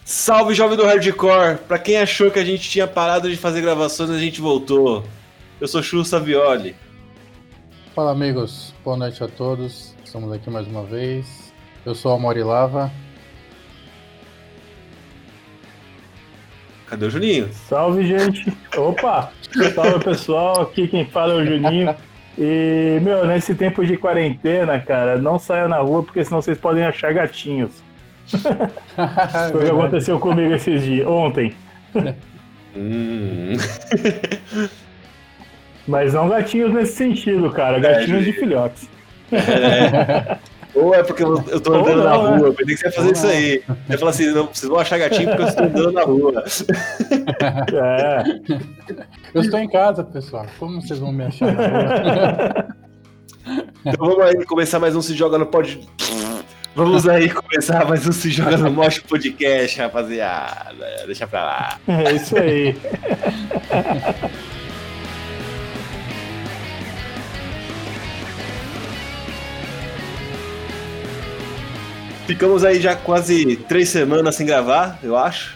Salve, jovem do hardcore! Pra quem achou que a gente tinha parado de fazer gravações, a gente voltou. Eu sou Chu Savioli. Fala, amigos, boa noite a todos. Estamos aqui mais uma vez. Eu sou a Morilava. Cadê o Juninho? Salve, gente! Opa! Salve, pessoal! Aqui quem fala é o Juninho. E, nesse tempo de quarentena, cara, não saia na rua porque senão vocês podem achar gatinhos. Foi o que aconteceu comigo esses dias, ontem. Mas não gatinhos nesse sentido, cara. Gatinhos de filhotes. Ou é porque eu tô andando na rua, eu pensei que você ia fazer isso aí. Você fala assim, não, vocês vão achar gatinho porque eu estou andando na rua. Eu estou em casa, pessoal. Como vocês vão me achar na rua? Então vamos aí começar mais um Se Joga no Pod. Vamos aí começar mais um Se Joga no Mosh Podcast, rapaziada. Deixa pra lá. É isso aí. Ficamos aí já quase 3 semanas sem gravar, eu acho.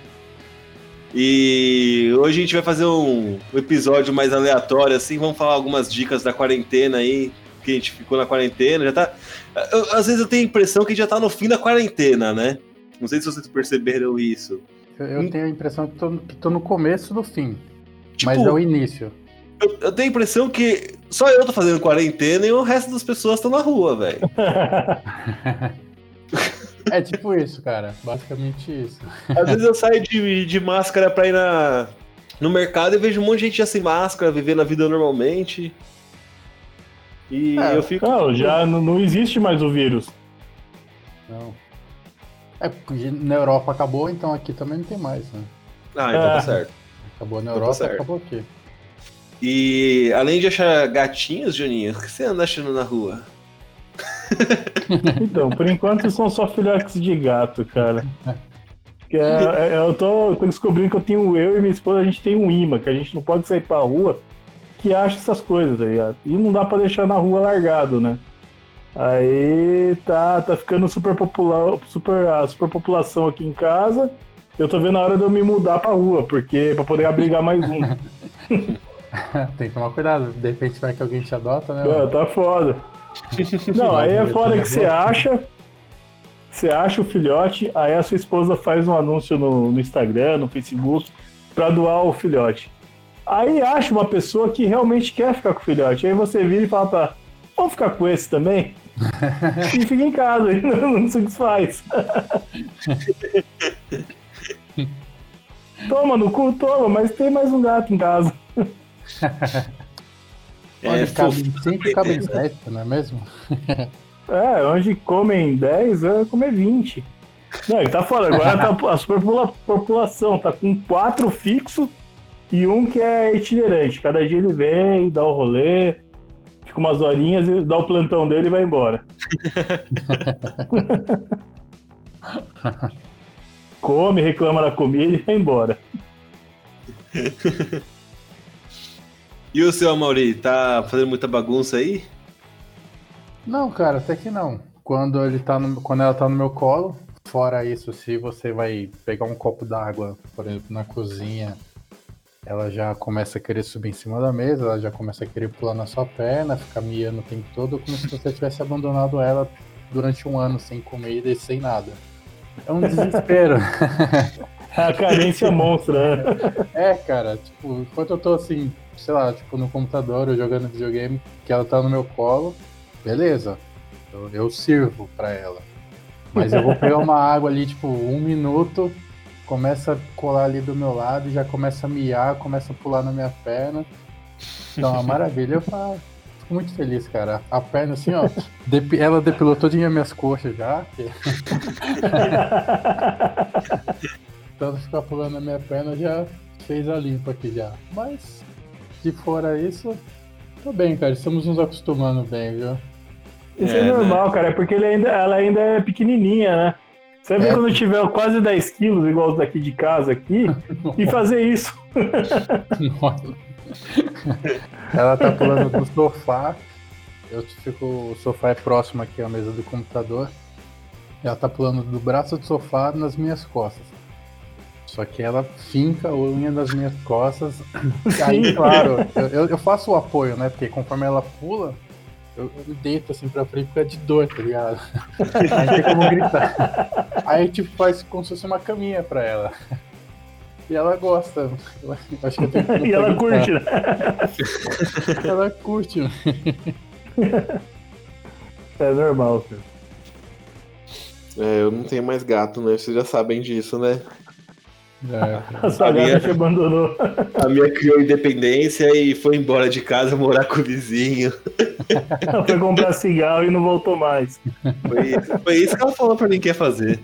E hoje a gente vai fazer um episódio mais aleatório, assim. Vamos falar algumas dicas da quarentena aí, que a gente ficou na quarentena. Já tá. Às vezes eu tenho a impressão que já tá no fim da quarentena, né? Não sei se vocês perceberam isso. Eu tenho a impressão que tô no começo do fim. Tipo, mas é o início. Eu tenho a impressão que só eu tô fazendo quarentena e o resto das pessoas estão na rua, velho. É tipo isso, cara. Basicamente isso. Às vezes eu saio de máscara pra ir no mercado e vejo um monte de gente já sem máscara, vivendo a vida normalmente. E eu fico... Não, já não existe mais o vírus. Não. É porque na Europa acabou, então aqui também não tem mais, né? Ah, então tá certo. Acabou na Então Europa, tá certo. acabou aqui. E além de achar gatinhos, Juninho, o que você anda achando na rua? Então, por enquanto são só filhotes de gato, cara. Eu tô descobrindo que eu e minha esposa, a gente tem um imã, que a gente não pode sair pra rua, que acha essas coisas, tá ligado? E não dá pra deixar na rua largado, né? Aí tá ficando super popular, a superpopulação aqui em casa. Eu tô vendo a hora de eu me mudar pra rua, porque pra poder abrigar mais um. Tem que tomar cuidado, de repente vai que alguém te adota, né? Tá foda. Não, aí é foda que você acha o filhote, aí a sua esposa faz um anúncio no Instagram, no Facebook, pra doar o filhote. Aí acha uma pessoa que realmente quer ficar com o filhote, aí você vira e fala pra vamos ficar com esse também? E fica em casa, e não se desfaz. Toma no cu, toma, mas tem mais um gato em casa. Sempre cabem 7, não é mesmo? Onde comem 10, vai comer 20. Não, ele tá fora. Agora a superpopulação tá com 4 fixos e um que é itinerante. Cada dia ele vem, dá o rolê, fica umas horinhas, dá o plantão dele e vai embora. Come, reclama da comida e vai embora. E o seu Amaury, tá fazendo muita bagunça aí? Não, cara, até que não. Quando ela tá no meu colo, fora isso, se você vai pegar um copo d'água, por exemplo, na cozinha, ela já começa a querer subir em cima da mesa, ela já começa a querer pular na sua perna, ficar miando o tempo todo, como se você tivesse abandonado ela durante um ano sem comida e sem nada. É um desespero. É a carência monstra, né? Cara, tipo, enquanto eu tô assim, sei lá, tipo, no computador, eu jogando videogame, que ela tá no meu colo, beleza, eu sirvo pra ela. Mas eu vou pegar uma água ali, tipo, 1 minuto, começa a colar ali do meu lado, já começa a miar, começa a pular na minha perna. Então, uma maravilha. Eu fico muito feliz, cara. A perna, assim, ó, ela depilou todinha minhas coxas já. Tanto ficar pulando na minha perna, já fez a limpa aqui já. Mas, se fora isso, tô bem, cara. Estamos nos acostumando bem, viu? Isso é normal, né? Cara, é porque ela ainda é pequenininha, né? Você vai ver quando tiver quase 10 quilos, igual os daqui de casa aqui, e fazer isso. Ela tá pulando do sofá. O sofá é próximo aqui à mesa do computador. Ela tá pulando do braço do sofá nas minhas costas. Só que ela finca a unha das minhas costas. Aí, claro, eu faço o apoio, né? Porque conforme ela pula, eu me deito assim pra frente por causa de dor, tá ligado? Aí tem como gritar. Aí tipo faz como se fosse uma caminha pra ela. E ela gosta. Eu acho que eu tenho que E ela curte, né? Ela curte. É normal, cara. Eu não tenho mais gato, né? Vocês já sabem disso, né? A sua gata te abandonou. A minha criou independência e foi embora de morar com o vizinho. Ela foi comprar cigarro e não voltou mais. Foi isso que ela falou pra mim que ia fazer.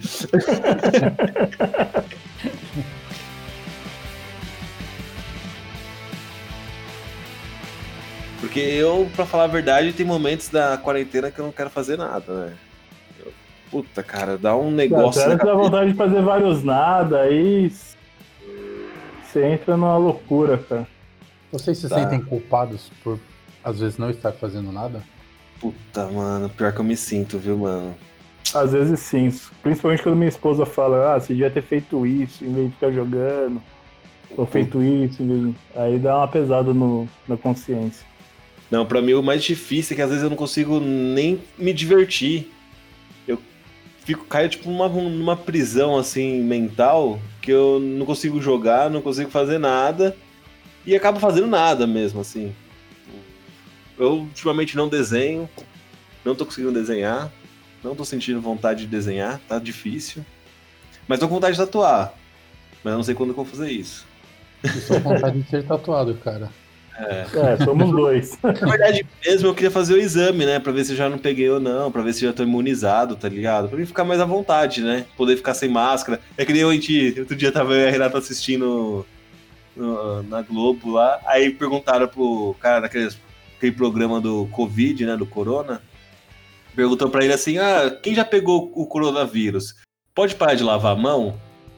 Porque eu, pra falar a verdade, tem momentos da quarentena que eu não quero fazer nada, né? Puta, cara, dá um negócio. Cara, dá vontade de fazer vários nada, aí você entra numa loucura, cara. Vocês se sentem culpados por, às vezes, não estar fazendo nada? Puta, mano, pior que eu me sinto, viu, mano? Às vezes sim, principalmente quando minha esposa fala, você devia ter feito isso em vez de ficar jogando, ou feito isso, aí dá uma pesada na consciência. Não, pra mim o mais difícil é que às vezes eu não consigo nem me divertir. Caio tipo numa prisão assim mental que eu não consigo jogar, não consigo fazer nada e acabo fazendo nada mesmo, assim. Eu ultimamente não desenho, não tô conseguindo desenhar, não tô sentindo vontade de desenhar, tá difícil. Mas tô com vontade de tatuar, mas eu não sei quando que eu vou fazer isso. Eu tô com vontade de ser tatuado, cara. Somos dois. Na verdade mesmo, eu queria fazer o exame, né? Pra ver se eu já não peguei ou não, pra ver se eu já tô imunizado, tá ligado? Pra mim ficar mais à vontade, né? Poder ficar sem máscara. É que nem outro dia tava eu e a Renata assistindo na Globo lá, aí perguntaram pro cara daquele programa do Covid, né? Do Corona. Perguntou pra ele assim, quem já pegou o coronavírus? Pode parar de lavar a mão?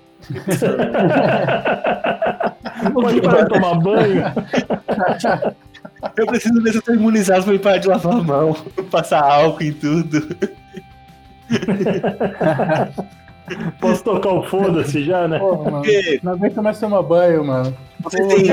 Pode parar de tomar banho? Eu preciso ver se eu tô imunizado pra me parar de lavar a mão, passar álcool em tudo. Posso tocar o foda-se já, né? Pô, mano, não vem começar a tomar banho, mano. Você tem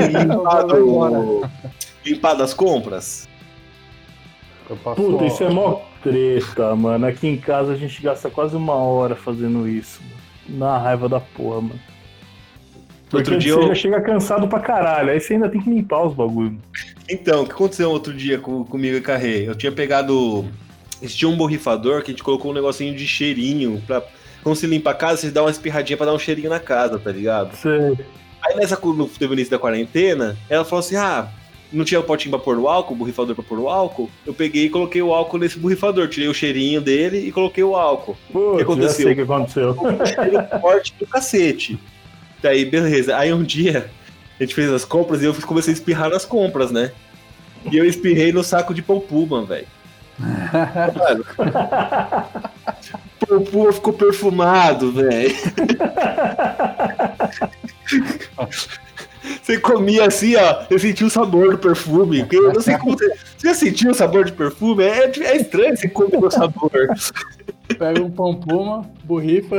limpado as compras? Puta, isso é mó treta, mano. Aqui em casa a gente gasta quase 1 hora fazendo isso, mano. Na raiva da porra, mano. Porque você já chega cansado pra caralho, aí você ainda tem que limpar os bagulhos. Então, o que aconteceu outro dia comigo e com a Rê? Eu tinha pegado... A gente tinha um borrifador que a gente colocou um negocinho de cheirinho pra... Quando você limpa a casa, você dá uma espirradinha pra dar um cheirinho na casa, tá ligado? Sei. Aí no início da quarentena, ela falou assim, não tinha o potinho pra pôr o álcool, o borrifador pra pôr o álcool? Eu peguei e coloquei o álcool nesse borrifador, tirei o cheirinho dele e coloquei o álcool. Pô, o que aconteceu? Já sei o que aconteceu. Um cheiro forte do cacete. Daí, beleza. Aí um dia, a gente fez as compras e eu comecei a espirrar nas compras, né? E eu espirrei no saco de Puma, velho. Puma ficou perfumado, velho. Você comia assim, ó, eu sentia o sabor do perfume. Eu não sei como você já sentiu o sabor de perfume? É estranho você comer o sabor. Pega um Puma, borrifa.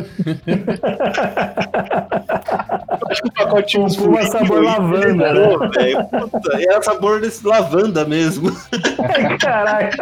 Acho que o pacotinho Puma é sabor lavanda, né? Puta, era sabor desse lavanda mesmo. Caraca.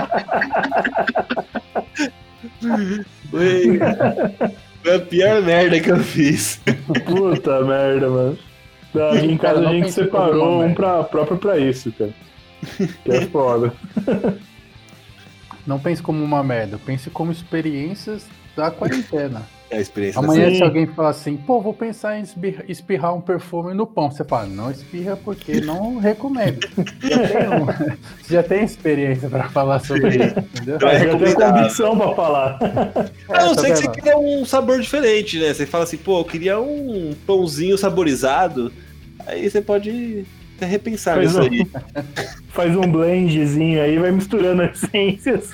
Foi a pior merda que eu fiz. Puta merda, mano. Aqui em casa a gente separou um próprio pra isso, cara. Que é foda. Não pense como uma merda, pense como experiências da quarentena. É a experiência. Amanhã se alguém falar assim, vou pensar em espirrar um perfume no pão, você fala, não espirra porque não recomendo. Você já tem experiência pra falar sobre isso, entendeu? Já tem condição pra falar. Não sei que você queria um sabor diferente, né? Você fala assim, eu queria um pãozinho saborizado. Aí você pode até repensar nisso aí. Faz um blendzinho aí, vai misturando as essências.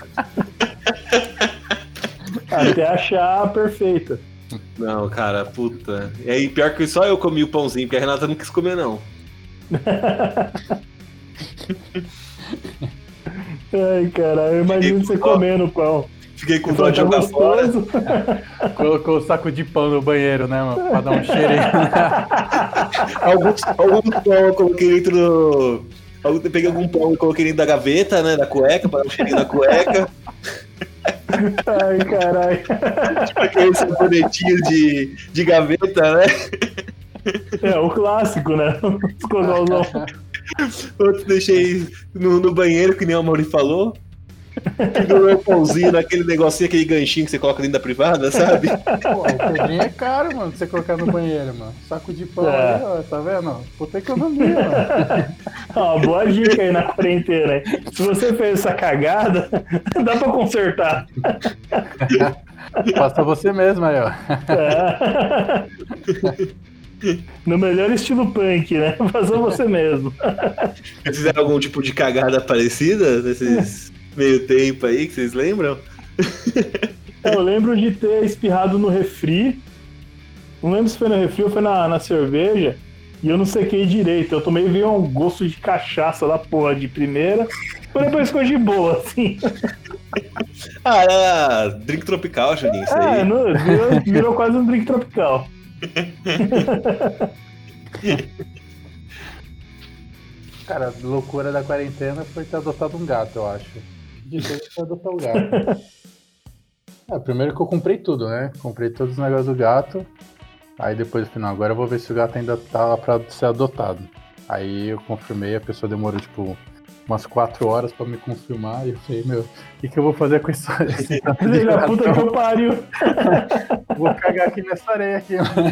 Até achar a perfeita. Não, cara, puta. E aí, pior que só eu comi o pãozinho, porque a Renata não quis comer, não. Ai, caralho, eu imagino você comendo o pão. Fiquei com dó de jogar fora. Colocou o saco de pão no banheiro, né, mano? Pra dar um cheirinho. Alguns pão eu coloquei dentro do... Eu peguei algum pão e coloquei dentro da gaveta, né? Da cueca, pra dar um cheirinho na cueca. Ai, caralho. Tipo aqueles sabonetinhos de gaveta, né? É, o clássico, né? Escogolzão. Outro deixei no banheiro, que nem o Mauri falou. Pendurou o pãozinho naquele negocinho, aquele ganchinho que você coloca dentro da privada, sabe? Pô, o pedrinho é caro, mano, pra você colocar no banheiro, mano. Saco de pão aí, ó, tá vendo? Puta economia, mano. Ó, boa dica aí na quarentena, hein? Se você fez essa cagada, dá pra consertar. Faça você mesmo aí, ó. É. No melhor estilo punk, né? Faça você mesmo. Vocês fizeram algum tipo de cagada parecida nesses meio tempo aí, que vocês lembram? Eu lembro de ter espirrado no refri. Não lembro se foi no refri ou foi na cerveja. E eu não sequei direito. Eu tomei veio um gosto de cachaça da porra de primeira. Mas depois ficou de boa, assim. Ah, era drink tropical, Juninho, isso aí. Virou quase um drink tropical. Cara, a loucura da quarentena foi ter adotado um gato, eu acho. De ter adotar um gato. Primeiro que eu comprei tudo, né? Comprei todos os negócios do gato. Aí depois, no final, agora eu vou ver se o gato ainda tá lá pra ser adotado. Aí eu confirmei, a pessoa demorou, tipo, umas 4 horas pra me confirmar. E eu falei, meu, o que eu vou fazer com esse tanto de Filho da puta que eu pariu. Vou cagar aqui nessa areia aqui, mano.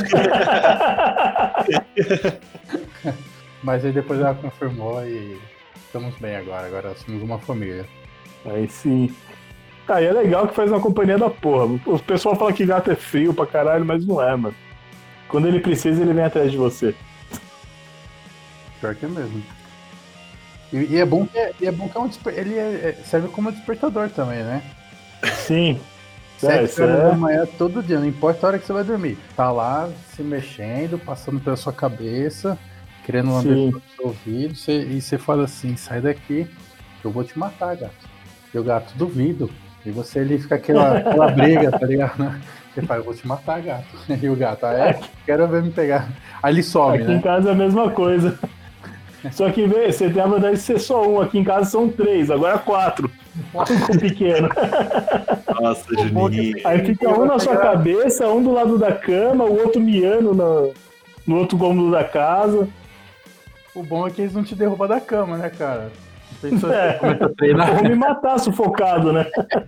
Mas aí depois ela confirmou e estamos bem agora. Agora somos uma família. Aí sim. Tá, e é legal que faz uma companhia da porra. O pessoal fala que gato é frio pra caralho, mas não é, mano. Quando ele precisa, ele vem atrás de você. Pior que é mesmo. E é bom que ele serve como despertador também, né? Sim. 7 horas da manhã todo dia, não importa a hora que você vai dormir. Tá lá se mexendo, passando pela sua cabeça, querendo lamber o seu ouvido, e você fala assim, sai daqui, eu vou te matar, gato. E o gato, duvido. E você ali fica aquela briga, tá ligado? Você fala, eu vou te matar, gato. E o gato, quero ver me pegar. Aí ele some, aqui né? Aqui em casa é a mesma coisa. Só que você tem a vantagem de ser só um. Aqui em casa são 3, agora 4. Com pequeno. Nossa, Juninho. Aí fica um na sua cabeça, um do lado da cama, o outro miando no outro cômodo da casa. O bom é que eles não te derrubam da cama, né, cara? Pensou que começa a treinar. Vou me matar sufocado, né?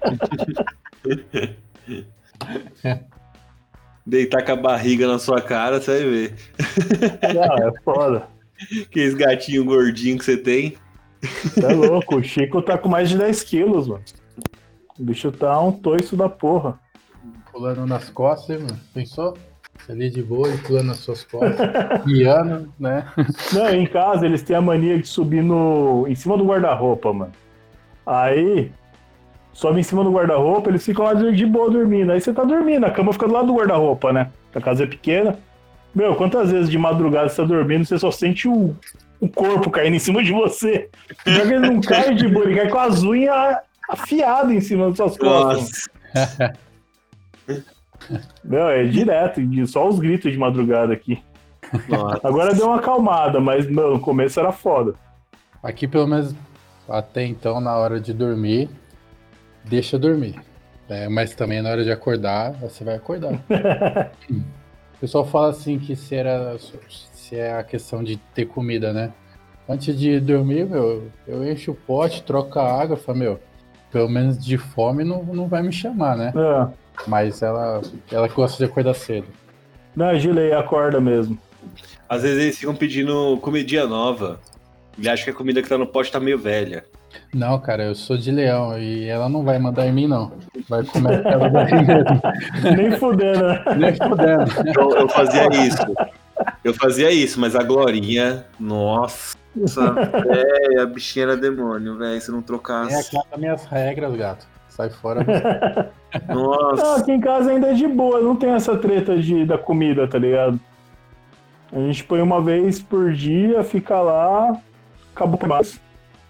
Deitar com a barriga na sua cara, você vai ver. Não, é foda. Aqueles gatinhos gordinhos que você tem. Você é louco, o Chico tá com mais de 10 quilos, mano. O bicho tá um toiço da porra. Pulando nas costas, mano. Pensou? Ali de boa e pulando nas suas costas. Miando, né? Não, em casa eles têm a mania de subir em cima do guarda-roupa, mano. Aí, sobe em cima do guarda-roupa, eles ficam lá de boa dormindo. Aí você tá dormindo, a cama fica do lado do guarda-roupa, né? A casa é pequena. Meu, quantas vezes de madrugada você tá dormindo, você só sente o corpo caindo em cima de você. Já que ele não cai de boa, ele cai com as unhas afiadas em cima das suas costas. Nossa. Meu, é direto, só os gritos de madrugada aqui. Nossa. Agora deu uma acalmada, mas meu, no começo era foda. Aqui, pelo menos, até então, na hora de dormir, deixa dormir. Mas também na hora de acordar, você vai acordar. O pessoal fala assim que se é a questão de ter comida, né? Antes de dormir, meu, eu encho o pote, troco a água, falo, meu, pelo menos de fome não vai me chamar, né? É. Mas ela gosta de acordar cedo. Não, a Gilei acorda mesmo. Às vezes eles ficam pedindo comidinha nova. Ele acha que a comida que tá no pote tá meio velha. Não, cara, eu sou de leão e ela não vai mandar em mim, não. Vai comer ela daí mesmo. Nem fudendo, né? Nem fudendo. Eu fazia isso. Eu fazia isso, mas a Glorinha, nossa, velho, a bichinha era demônio, velho, se não trocasse. Acata minhas regras, gato. Sai fora. Nossa. Não, aqui em casa ainda é de boa, não tem essa treta da comida, tá ligado? A gente põe uma vez por dia, fica lá, acabou mais.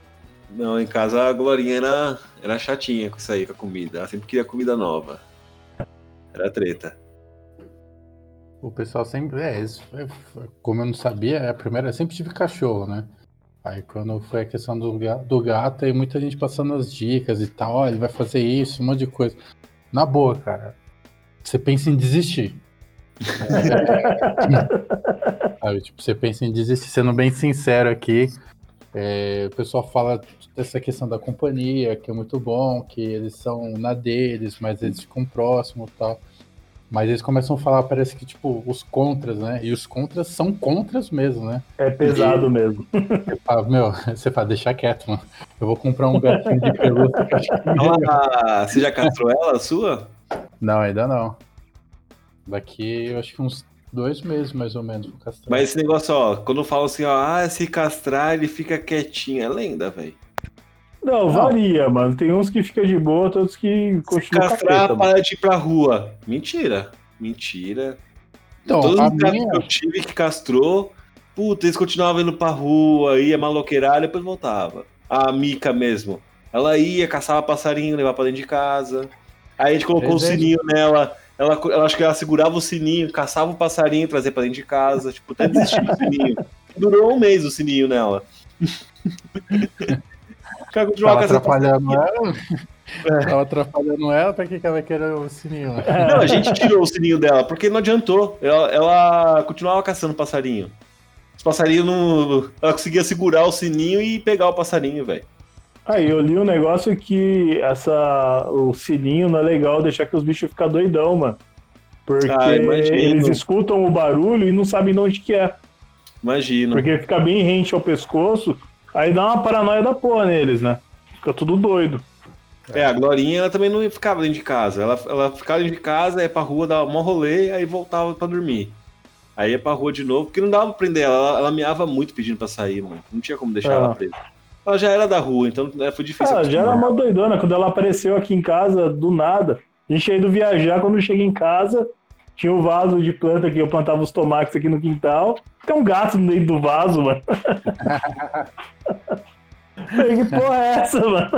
Não, em casa a Glorinha era chatinha com isso aí, com a comida. Ela sempre queria comida nova. Era treta. O pessoal sempre. Como eu não sabia, a primeira eu sempre tive cachorro, né? Aí quando foi a questão do gato, aí muita gente passando as dicas e tal, ó, ele vai fazer isso, um monte de coisa. Na boa, cara. Você pensa em desistir. Sabe, tipo, você pensa em desistir, sendo bem sincero aqui. O pessoal fala dessa questão da companhia, que é muito bom, que eles são na deles, mas eles ficam próximos e tal. Mas eles começam a falar, parece que, tipo, os contras, né? E os contras são contras mesmo, né? É pesado mesmo. Você fala, deixa quieto, mano. Eu vou comprar um gatinho de pelúcia que eu acho que é melhor. Você já castrou ela, a sua? Não, ainda não. Daqui, eu acho que uns 2 meses, mais ou menos, vou castrar. Mas esse negócio, ó, quando falam assim, ó, se castrar, ele fica quietinho. É lenda, velho. Não, varia, mano. Tem uns que ficam de boa, outros que continuam Castrar, para de ir pra rua. Mentira. Então, Todos a os casos minha... que eu tive que castrou, puta, eles continuavam indo pra rua, ia maloqueirar, depois voltava. A Mica mesmo. Ela ia, caçava passarinho, levava pra dentro de casa. Aí a gente colocou o sininho nela. Ela acho que ela segurava o sininho, caçava o passarinho e trazia pra dentro de casa. Tipo, até desistiu do sininho. Durou 1 mês o sininho nela. Tava atrapalhando ela? Tava atrapalhando ela, pra que ela vai querer o sininho? Não, a gente tirou o sininho dela, porque não adiantou. Ela continuava caçando passarinho. Os passarinhos não. Ela conseguia segurar o sininho e pegar o passarinho, velho. Aí eu li um negócio que o sininho não é legal deixar que os bichos ficam doidão, mano. Porque eles escutam o barulho e não sabem de onde que é. Imagino. Porque fica bem rente ao pescoço, aí dá uma paranoia da porra neles, né? Fica tudo doido. A Glorinha, ela também não ficava dentro de casa. Ela ficava dentro de casa, ia pra rua, dava um rolê, aí voltava pra dormir. Aí ia pra rua de novo, porque não dava pra prender ela. Ela miava muito pedindo pra sair, mano. Não tinha como deixar ela presa. Ela já era da rua, então foi difícil. Ela já era uma doidona. Quando ela apareceu aqui em casa, do nada, a gente ia indo viajar, quando eu cheguei em casa, tinha um vaso de planta que eu plantava os tomates aqui no quintal. Tem um gato no meio do vaso, mano. Que porra é essa, mano?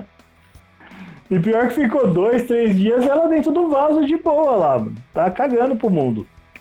E pior que ficou 2, 3 dias ela dentro do vaso de boa lá, mano. Tá cagando pro mundo.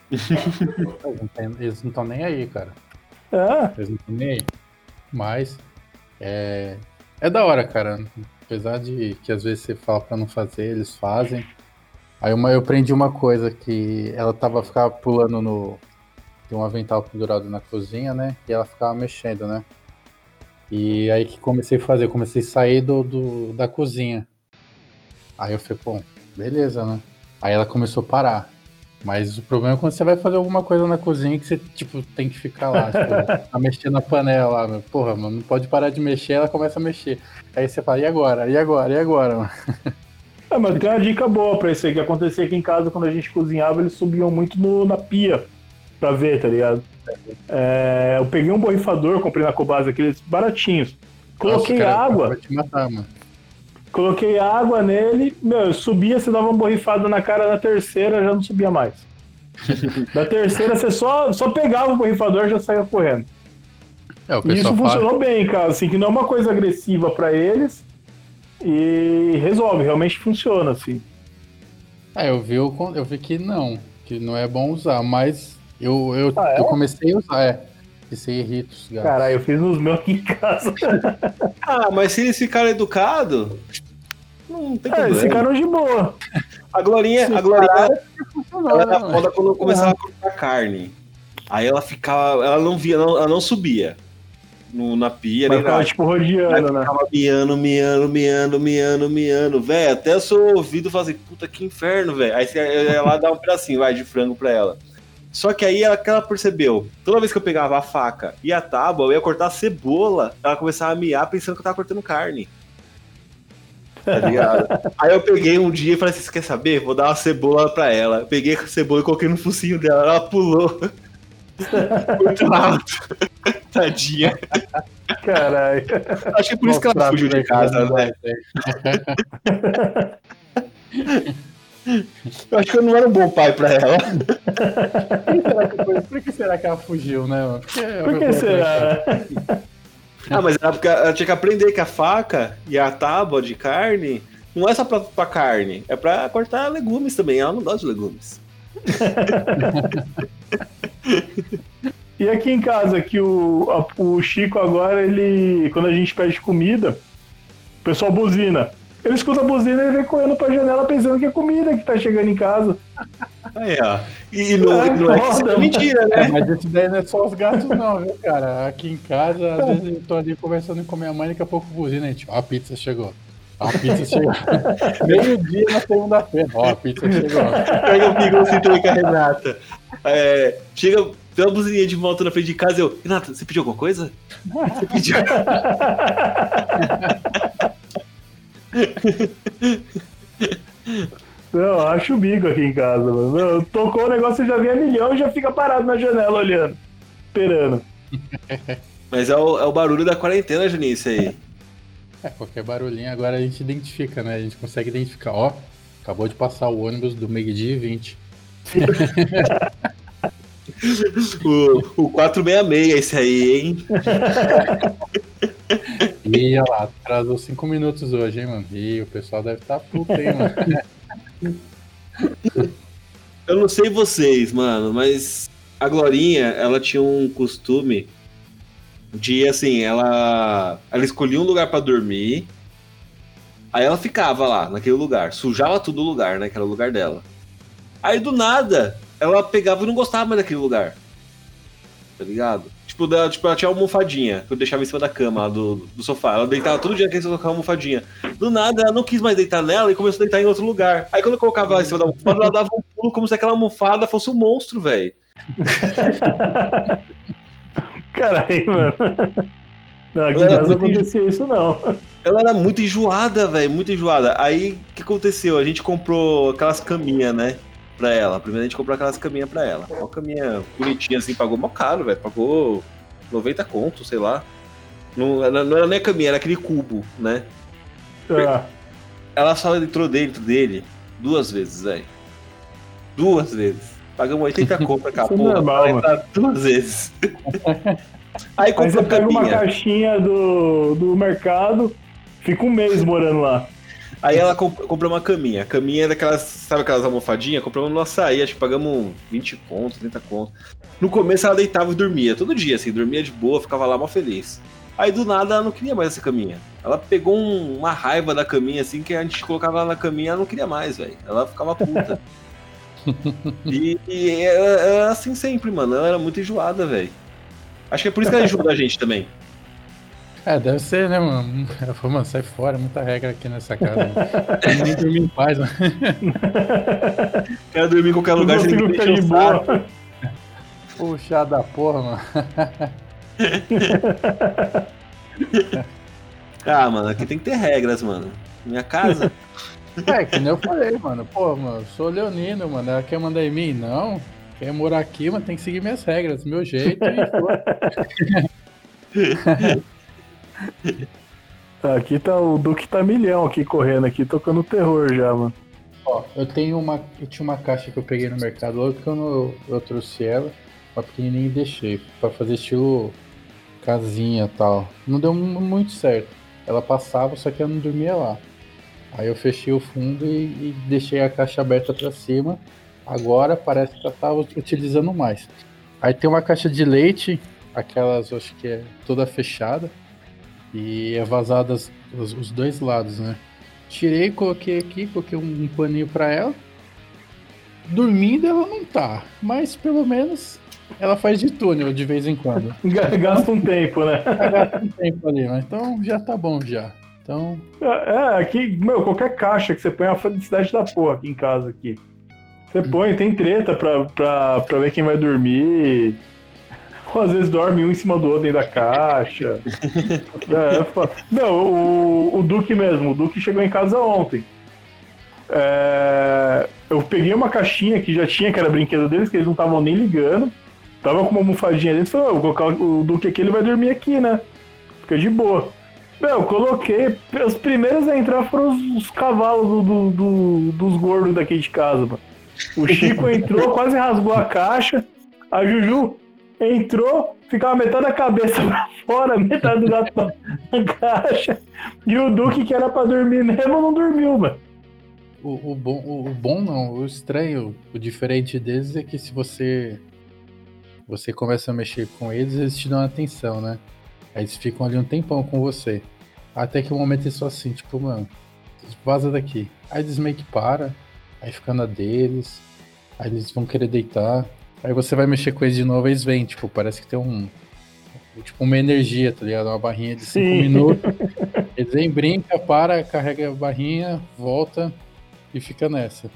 Eles não estão nem aí, cara. Eles não estão nem aí. Mas é da hora, cara. Apesar de que às vezes você fala pra não fazer, eles fazem. Aí eu aprendi uma coisa, que ela ficava pulando tem um avental pendurado na cozinha, né? E ela ficava mexendo, né? E aí que comecei a fazer, comecei a sair da cozinha. Aí eu falei, pô, beleza, né? Aí ela começou a parar. Mas o problema é quando você vai fazer alguma coisa na cozinha que você, tipo, tem que ficar lá, tipo, tá mexendo na panela lá, meu. Porra, mano, não pode parar de mexer, ela começa a mexer. Aí você fala, e agora, mano? Mas tem uma dica boa pra isso aí, que acontecia aqui em casa, quando a gente cozinhava, eles subiam muito na pia pra ver, tá ligado? Eu peguei um borrifador, comprei na Cobase, aqueles baratinhos. Coloquei água. Vai te matar, mano. Coloquei água nele, eu subia, você dava uma borrifada na cara, na terceira já não subia mais. Da terceira você só pegava o borrifador e já saía correndo. E isso funcionou bem, cara, assim, que não é uma coisa agressiva pra eles e resolve, realmente funciona, assim. Eu vi que não é bom usar, mas eu comecei a usar, que você irrita os gatos. Caralho, eu fiz os meus aqui em casa. Mas se eles ficaram educados, não tem problema. Eles ficaram de boa. A Glorinha ela era foda quando eu começava a cortar carne. Aí ela ficava, ela não subia na pia, mas ficava tipo rodeando, né? Ficava miando, velho, até o seu ouvido fazer, puta que inferno, velho. Aí você ia lá dar um pedacinho, de frango pra ela. Só que aí ela percebeu, toda vez que eu pegava a faca e a tábua, eu ia cortar a cebola, ela começava a miar pensando que eu tava cortando carne. Tá ligado? Aí eu peguei um dia e falei assim, você quer saber? Vou dar uma cebola pra ela. Eu peguei a cebola e coloquei no focinho dela, ela pulou. Muito alto. Tadinha. Caralho. Acho que é por isso que ela fugiu de casa, né? Eu acho que eu não era um bom pai pra ela. Por que será que ela fugiu, né? Por que será? Mas era porque ela tinha que aprender que a faca e a tábua de carne não é só pra carne, é pra cortar legumes também. Ela não gosta de legumes. E aqui em casa, que o Chico agora, quando a gente pede comida, o pessoal buzina. Ele escuta a buzina e ele vem correndo pra janela pensando que é comida que tá chegando em casa. Aí, ó. E não é que isso é mentira, né? Mas isso daí não é só os gatos, não, viu, cara? Aqui em casa, às vezes eu tô ali conversando com minha mãe, daqui a pouco buzina, gente. Ó, a pizza chegou. Meio-dia na segunda-feira. Ó, a pizza chegou. Pega o Pigão assim também com a Renata. Chega, tem uma buzininha de moto na frente de casa e eu... Renata, você pediu alguma coisa? Você pediu... Não, acho o bico aqui em casa, mano. Tocou o negócio, já vem a milhão e já fica parado na janela olhando, esperando. Mas é o barulho da quarentena, Juninho, isso aí. Qualquer barulhinho agora a gente identifica, né? A gente consegue identificar. Ó, acabou de passar o ônibus do meio-dia e 20. o 466 esse aí, hein? E olha lá, atrasou 5 minutos hoje, hein, mano? E o pessoal deve estar puto, hein, mano? Eu não sei vocês, mano, mas a Glorinha, ela tinha um costume de, assim, ela escolhia um lugar pra dormir, aí ela ficava lá, naquele lugar, sujava tudo o lugar, né, que era o lugar dela. Aí, do nada, ela pegava e não gostava mais daquele lugar, tá ligado? Tipo, ela tinha uma almofadinha, que eu deixava em cima da cama, lá do sofá. Ela deitava todo dia que ela colocava uma almofadinha. Do nada, ela não quis mais deitar nela e começou a deitar em outro lugar. Aí, quando eu colocava ela em cima da almofada, ela dava um pulo como se aquela almofada fosse um monstro, velho. Caralho, mano. Não, aqui em casa não acontecia isso, não. Ela era muito enjoada, velho, muito enjoada. Aí, o que aconteceu? A gente comprou aquelas caminhas, né, pra ela. Primeiro a gente comprou aquelas caminhas pra ela. Uma caminha bonitinha, assim, pagou mó caro, velho. Pagou 90 conto, sei lá. Não era nem a caminha, era aquele cubo, né? Ela só entrou dentro dele 2 vezes, velho. 2 vezes. Pagamos 80 conto com a porra pra entrar 2 vezes. Aí você pega uma caixinha do mercado, fica 1 mês morando lá. Aí ela comprou uma caminha. A caminha é daquelas, sabe aquelas almofadinhas? Compramos no açaí, acho que pagamos 20 conto, 30 conto. No começo ela deitava e dormia, todo dia, assim, dormia de boa, ficava lá mó feliz. Aí do nada ela não queria mais essa caminha. Ela pegou uma raiva da caminha, assim, que a gente colocava ela na caminha, ela não queria mais, velho. Ela ficava puta. E era assim sempre, mano. Ela era muito enjoada, velho. Acho que é por isso que ela enjoou da gente também. Deve ser, né, mano? Ela falou, mano, sai fora, muita regra aqui nessa casa. Nem dormir em paz, mano. Quero dormir em qualquer lugar, sem ficar de boa. Puxa da porra, mano. Mano, aqui tem que ter regras, mano. Minha casa. Que nem eu falei, mano. Pô, mano, eu sou leonino, mano. Ela quer mandar em mim? Não. Quer morar aqui, mas tem que seguir minhas regras, meu jeito e Aqui tá o Duque tá milhão aqui correndo aqui, tocando terror já, mano. Ó, eu tinha uma caixa que eu peguei no mercado logo que eu trouxe ela, uma pequenininha e deixei, pra fazer estilo casinha e tal. Não deu muito certo. Ela passava, só que eu não dormia lá. Aí eu fechei o fundo e deixei a caixa aberta pra cima. Agora parece que eu tava utilizando mais. Aí tem uma caixa de leite, aquelas, eu acho que é toda fechada. E é vazadas os 2 lados, né? Tirei, coloquei aqui, coloquei um paninho pra ela. Dormindo ela não tá, mas pelo menos ela faz de túnel de vez em quando. Gasta um tempo, né? Gasta um tempo ali, mas então já tá bom já. Então... aqui, qualquer caixa que você põe é uma felicidade da porra aqui em casa aqui. Você põe, tem treta pra ver quem vai dormir. Ou às vezes dorme um em cima do outro dentro da caixa. Não, o Duque mesmo. O Duque chegou em casa ontem. Eu peguei uma caixinha que já tinha, que era brinquedo deles, que eles não estavam nem ligando. Tava com uma almofadinha dentro. Falei, vou colocar o Duque aqui, ele vai dormir aqui, né? Fica de boa. Eu coloquei. Os primeiros a entrar foram os cavalos dos gordos daqui de casa, mano. O Chico entrou, quase rasgou a caixa. A Juju entrou, ficava metade da cabeça pra fora, metade do gato na caixa. E o Duque, que era pra dormir mesmo, não dormiu, mano. O bom não, o estranho, o diferente deles é que se você começa a mexer com eles te dão atenção, né? Aí eles ficam ali um tempão com você. Até que o momento eles são assim, tipo, mano, vaza daqui. Aí eles meio que param, aí fica na deles, aí eles vão querer deitar. Aí você vai mexer com eles de novo, eles vêm, tipo, parece que tem tipo uma energia, tá ligado? Uma barrinha de 5 minutos. Eles vêm, brinca, para, carrega a barrinha, volta e fica nessa.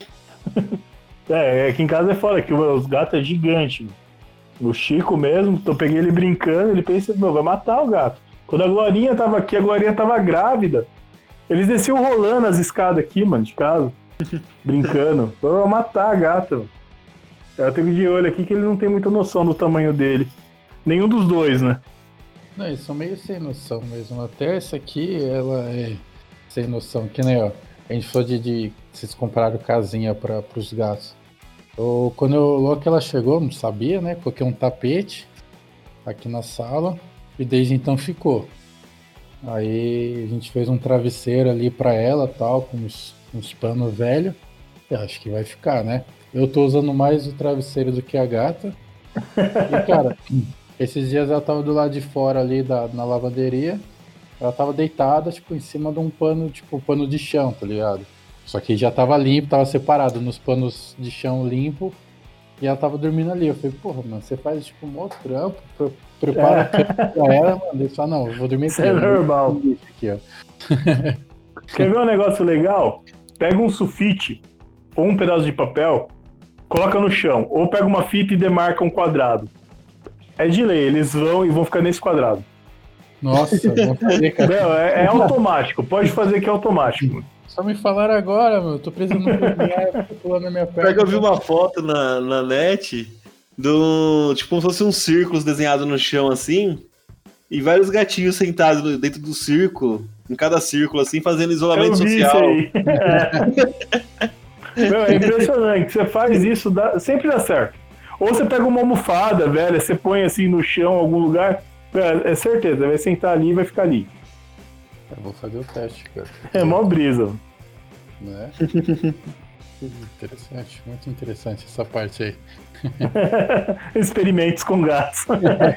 Aqui em casa é foda, que os gatos é gigante, mano. O Chico mesmo, eu peguei ele brincando, ele pensa, vai matar o gato. Quando a Glorinha tava aqui, a Glorinha tava grávida. Eles desciam rolando as escadas aqui, mano, de casa. Brincando. Vai matar a gata, mano. Eu tenho de olho aqui que ele não tem muita noção do tamanho dele. Nenhum dos dois, né? Não, eles são meio sem noção mesmo. Até essa aqui, ela é sem noção. Que nem, ó, a gente falou de vocês compraram casinha pros gatos. Logo que ela chegou, não sabia, né? Coloquei um tapete aqui na sala e desde então ficou. Aí a gente fez um travesseiro ali pra ela, tal, com uns panos velhos. Eu acho que vai ficar, né? Eu tô usando mais o travesseiro do que a gata. E, cara, esses dias ela tava do lado de fora ali na lavanderia. Ela tava deitada, tipo, em cima de um pano, tipo, pano de chão, tá ligado? Só que já tava limpo, tava separado nos panos de chão limpo. E ela tava dormindo ali. Eu falei, porra, mano, você faz, tipo, um maior trampo, prepara a cama pra ela, mano. Ele falou, não, eu vou dormir aqui. Isso é normal. Aqui, ó. Quer ver um negócio legal? Pega um sulfite ou um pedaço de papel, coloca no chão. Ou pega uma fita e demarca um quadrado. É de lei, eles vão ficar nesse quadrado. Nossa, vou fazer, cara. Não, é automático, pode fazer que é automático. Só me falaram agora, meu. Tô precisando pular na minha perna. Eu vi uma foto na net tipo como se fosse um círculo desenhado no chão assim, e vários gatinhos sentados dentro do círculo, em cada círculo assim, fazendo isolamento social. Isso aí. Meu, é impressionante. Você faz isso, sempre dá certo. Ou você pega uma almofada, velho, você põe assim no chão, em algum lugar, é certeza, vai sentar ali e vai ficar ali. Eu vou fazer o teste, cara. É mó brisa. Né? Interessante, muito interessante essa parte aí. Experimentos com gatos.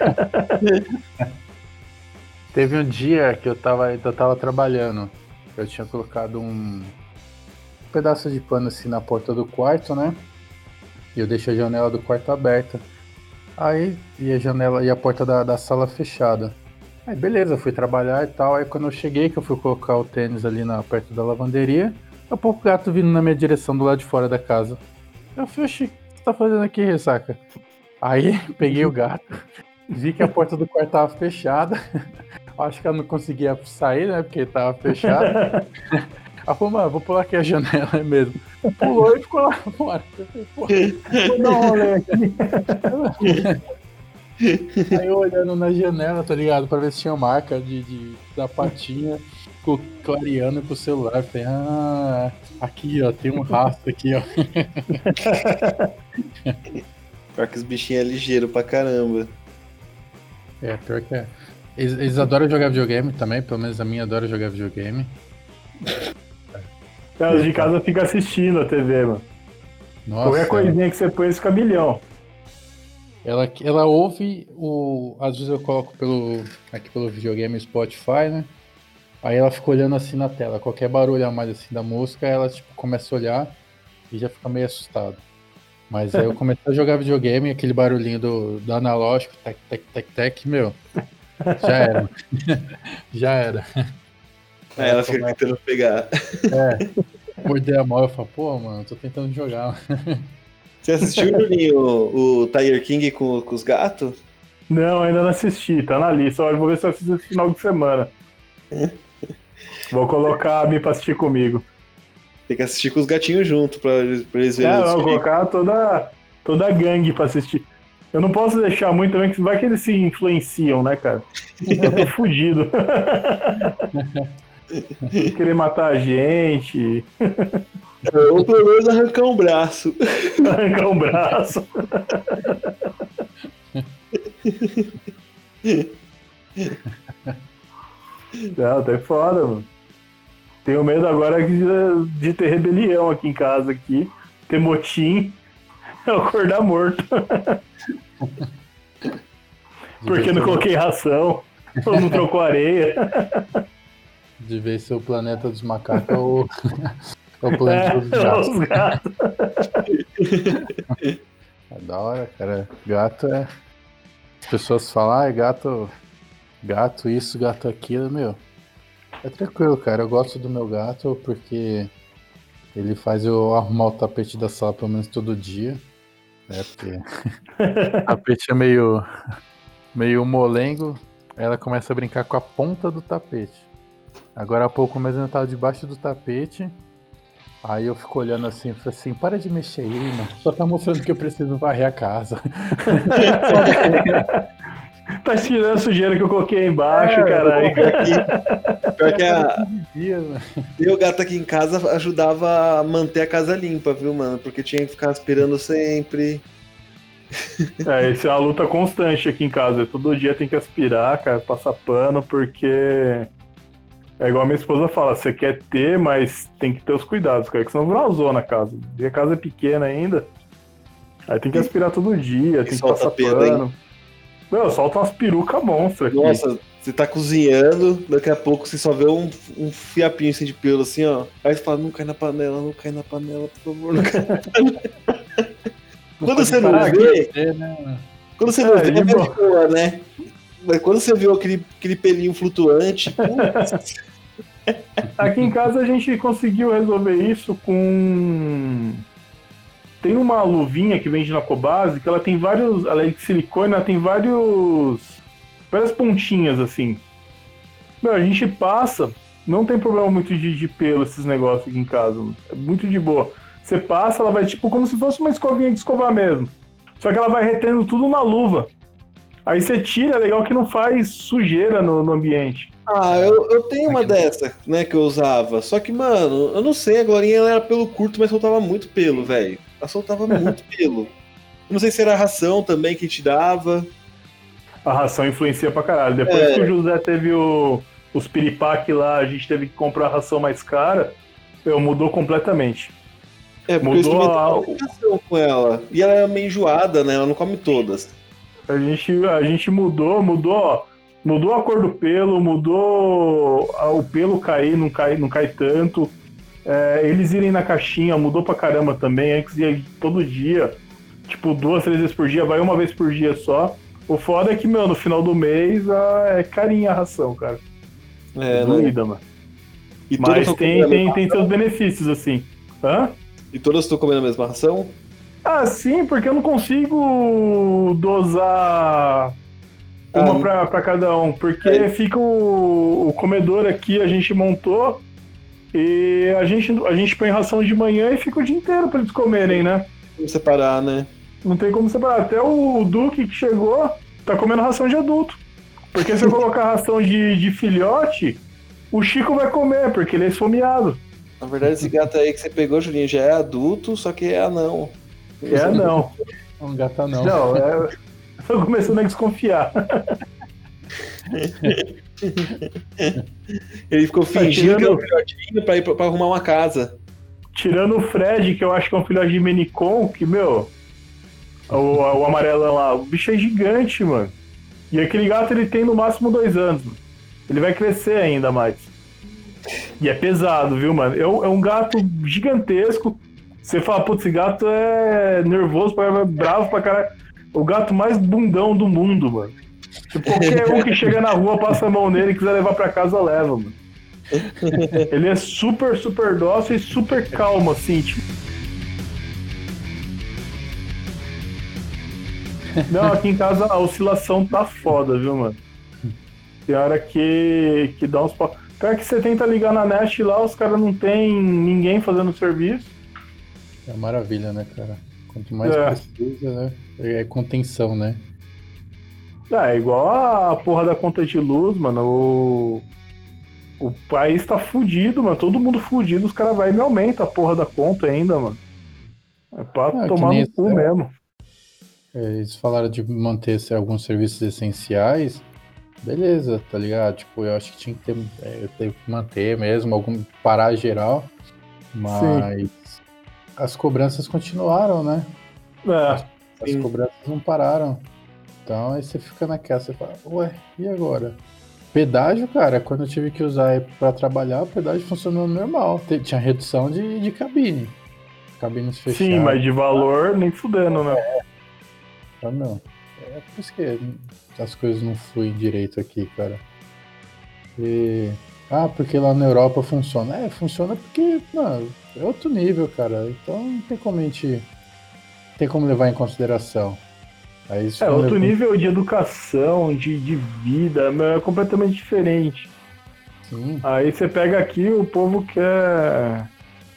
Teve um dia que eu tava trabalhando. Eu tinha colocado um pedaço de pano assim na porta do quarto, né? E eu deixei a janela do quarto aberta. Aí, e a janela e a porta da sala fechada. Aí beleza, fui trabalhar e tal. Aí quando eu cheguei, que eu fui colocar o tênis ali perto da lavanderia, daqui a pouco o gato vindo na minha direção do lado de fora da casa. Eu falei, oxi, o que você tá fazendo aqui, ressaca? Aí peguei o gato, vi que a porta do quarto tava fechada. Acho que ela não conseguia sair, né? Porque tava fechado. Ela falou, mano, vou pular aqui a janela mesmo. Pulou e ficou lá fora. Eu falei, pô, vou dar um rolê aqui. Aí eu olhando na janela, tá ligado? Pra ver se tinha marca da patinha, ficou clareando pro celular. Falei, aqui ó, tem um rastro aqui, ó. Pior que os bichinhos é ligeiro pra caramba. Pior que é. Eles adoram jogar videogame também, pelo menos a minha adora jogar videogame. Os de casa ficam assistindo a TV, mano. Nossa, qualquer coisinha que você põe, fica milhão. Ela ouve às vezes eu coloco aqui pelo videogame Spotify, né? Aí ela fica olhando assim na tela. Qualquer barulho a mais assim da música, ela tipo começa a olhar e já fica meio assustada. Mas aí eu comecei a jogar videogame, aquele barulhinho do analógico, tec, tec, tec, tec, meu. Já era. Já era. Aí ela fica tentando pegar. Morder a mão, eu falo, pô, mano, tô tentando jogar. Você assistiu, Juninho, o Tiger King com os gatos? Não, ainda não assisti, tá na lista. Eu vou ver se eu assisto esse final de semana. Vou colocar a Mi pra assistir comigo. Tem que assistir com os gatinhos junto pra eles verem. Vou colocar toda a gangue pra assistir. Eu não posso deixar muito também, que vai que eles se influenciam, né, cara? Eu tô fudido. Querer matar a gente. Ou pelo menos arrancar um braço. Arrancar um braço. Não, tá foda, mano. Tenho medo agora de ter rebelião aqui em casa, aqui, ter motim, eu acordar morto. Porque não coloquei ração, ou não trocou areia. De ver se o planeta dos macacos ou o planeta dos gatos. Os gatos. É da hora, cara. Gato é... As pessoas falam, é gato isso, gato aquilo, meu. É tranquilo, cara. Eu gosto do meu gato porque ele faz eu arrumar o tapete da sala pelo menos todo dia. Né? Porque o tapete é meio molengo. Aí ela começa a brincar com a ponta do tapete. Agora há pouco mesmo eu tava debaixo do tapete. Aí eu fico olhando assim e falei assim, para de mexer aí, mano. Só tá mostrando que eu preciso varrer a casa. Tá tirando a sujeira que eu coloquei aí embaixo, caralho. Pior que o gato aqui em casa ajudava a manter a casa limpa, viu, mano? Porque tinha que ficar aspirando sempre. Isso é uma luta constante aqui em casa. Todo dia tem que aspirar, cara, passar pano, porque... É igual a minha esposa fala, você quer ter, mas tem que ter os cuidados, cara, que senão vira uma zona a casa. E a casa é pequena ainda, aí tem que aspirar todo dia, tem que passar pano. Meu, solta umas perucas monstras aqui. Nossa, você tá cozinhando, daqui a pouco você só vê um fiapinho assim de pelo, assim, ó. Aí você fala, não cai na panela, por favor, não cai na panela. Quando você não vê, quando você não vê, é boa, né? Mas quando você viu aquele pelinho flutuante, putz. Aqui em casa a gente conseguiu resolver isso com... Tem uma luvinha que vende na Cobase, que ela tem vários... Ela é de silicone, ela tem várias pontinhas, assim. Meu, a gente passa, não tem problema muito de pelo esses negócios aqui em casa. É muito de boa. Você passa, ela vai tipo como se fosse uma escovinha de escovar mesmo. Só que ela vai retendo tudo na luva. Aí você tira, é legal que não faz sujeira no ambiente. Ah, eu tenho uma dessa, né, que eu usava. Só que, mano, eu não sei, a Glorinha ela era pelo curto, mas soltava muito pelo, velho. Ela soltava muito pelo. Eu não sei se era a ração também que te dava. A ração influencia pra caralho. Depois que o José teve os piripaque lá, a gente teve que comprar a ração mais cara, mudou completamente. Porque mudou a ração com ela. E ela é meio enjoada, né? Ela não come todas. A gente mudou a cor do pelo, mudou o pelo cair, não cai tanto. Eles irem na caixinha, mudou pra caramba também. Antes ia todo dia, tipo 2, 3 vezes por dia, vai uma vez por dia só. O foda é que, no final do mês é carinha a ração, cara. Doída, mano. Mas tem seus benefícios, assim. Hã? E todas estão comendo a mesma ração? Ah, sim, porque eu não consigo dosar uma pra cada um. Porque fica o comedor aqui, a gente montou e a gente põe ração de manhã e fica o dia inteiro pra eles comerem, né? Como separar, né? Não tem como separar. Até o Duque que chegou tá comendo ração de adulto. Porque se eu colocar ração de filhote, o Chico vai comer, porque ele é esfomeado. Na verdade, esse gato aí que você pegou, Julinho, já é adulto, só que é anão. É anão. É um gato anão. Não, tô começando a desconfiar. Ele ficou fingindo que é um filhotinho pra ir pra arrumar uma casa. Tirando o Fred, que eu acho que é um filhote de Menicon, que, o amarelão lá, o bicho é gigante, mano. E aquele gato, ele tem no máximo 2 anos, mano. Ele vai crescer ainda mais. E é pesado, viu, mano? É um gato gigantesco. Você fala, putz, esse gato é nervoso, é bravo pra caralho. O gato mais bundão do mundo, mano. Tipo, qualquer um que chega na rua, passa a mão nele e quiser levar pra casa, leva, mano. Ele é super, super dócil e super calmo, assim, tipo. Não, aqui em casa a oscilação tá foda, viu, mano? Tem hora que dá uns pau. Pior que você tenta ligar na Nest lá, os caras não tem ninguém fazendo serviço. É maravilha, né, cara? Quanto mais precisa, né? É contenção, né? É igual a porra da conta de luz, mano. O país tá fudido, mano. Todo mundo fudido, os caras vai e me aumenta a porra da conta ainda, mano. É pra tomar no cu mesmo. Eles falaram de manter alguns serviços essenciais, beleza, tá ligado? Tipo, eu acho que tinha que ter que manter mesmo, parar geral, mas as cobranças continuaram, né? As cobranças não pararam. Então aí você fica naquela, você fala, ué, e agora? Pedágio, cara, quando eu tive que usar pra trabalhar, o pedágio funcionou normal. Tinha redução de cabine. Cabines fechadas. Sim, mas de valor nem fudendo, né? Ah, não. É por isso que as coisas não fluem direito aqui, cara. Porque lá na Europa funciona. Funciona porque, mano, é outro nível, cara. Então não tem como tem como levar em consideração. Aí, outro nível de educação, de vida, é completamente diferente. Sim. Aí você pega aqui, o povo quer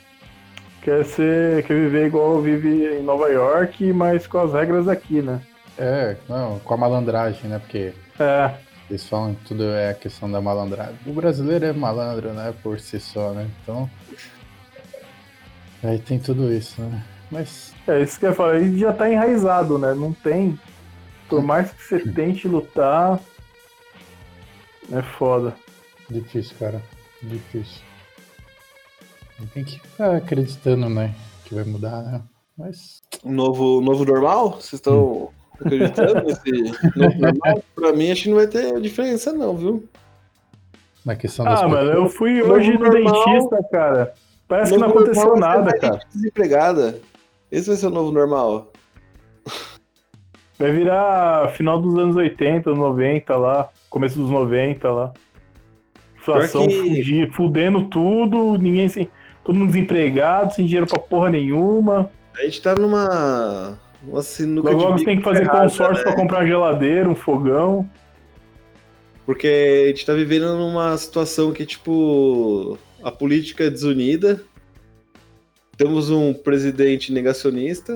viver igual vive em Nova York, mas com as regras aqui, né? Com a malandragem, né? Porque eles falam que tudo é a questão da malandragem. O brasileiro é malandro, né? Por si só, né? Então, aí tem tudo isso, né? Mas... isso que eu falei, ele já tá enraizado, né? Não tem... Por mais que você tente lutar, é foda. Difícil, cara. Difícil. Tem que ficar acreditando, né? Que vai mudar, né? Mas... Novo normal? Vocês estão acreditando nesse novo normal? Pra mim, acho que não vai ter diferença não, viu? Na questão das mano, eu fui hoje no dentista, cara. Parece que não aconteceu nada, cara. Desempregada. Esse vai ser o novo normal. Vai virar final dos anos 80, 90 lá, começo dos 90 lá. Inflação fudendo tudo, todo mundo desempregado, sem dinheiro pra porra nenhuma. A gente tá numa sinuca logo você tem que fazer consórcio, né? Pra comprar uma geladeira, um fogão. Porque a gente tá vivendo numa situação que, tipo, a política é desunida. Temos um presidente negacionista.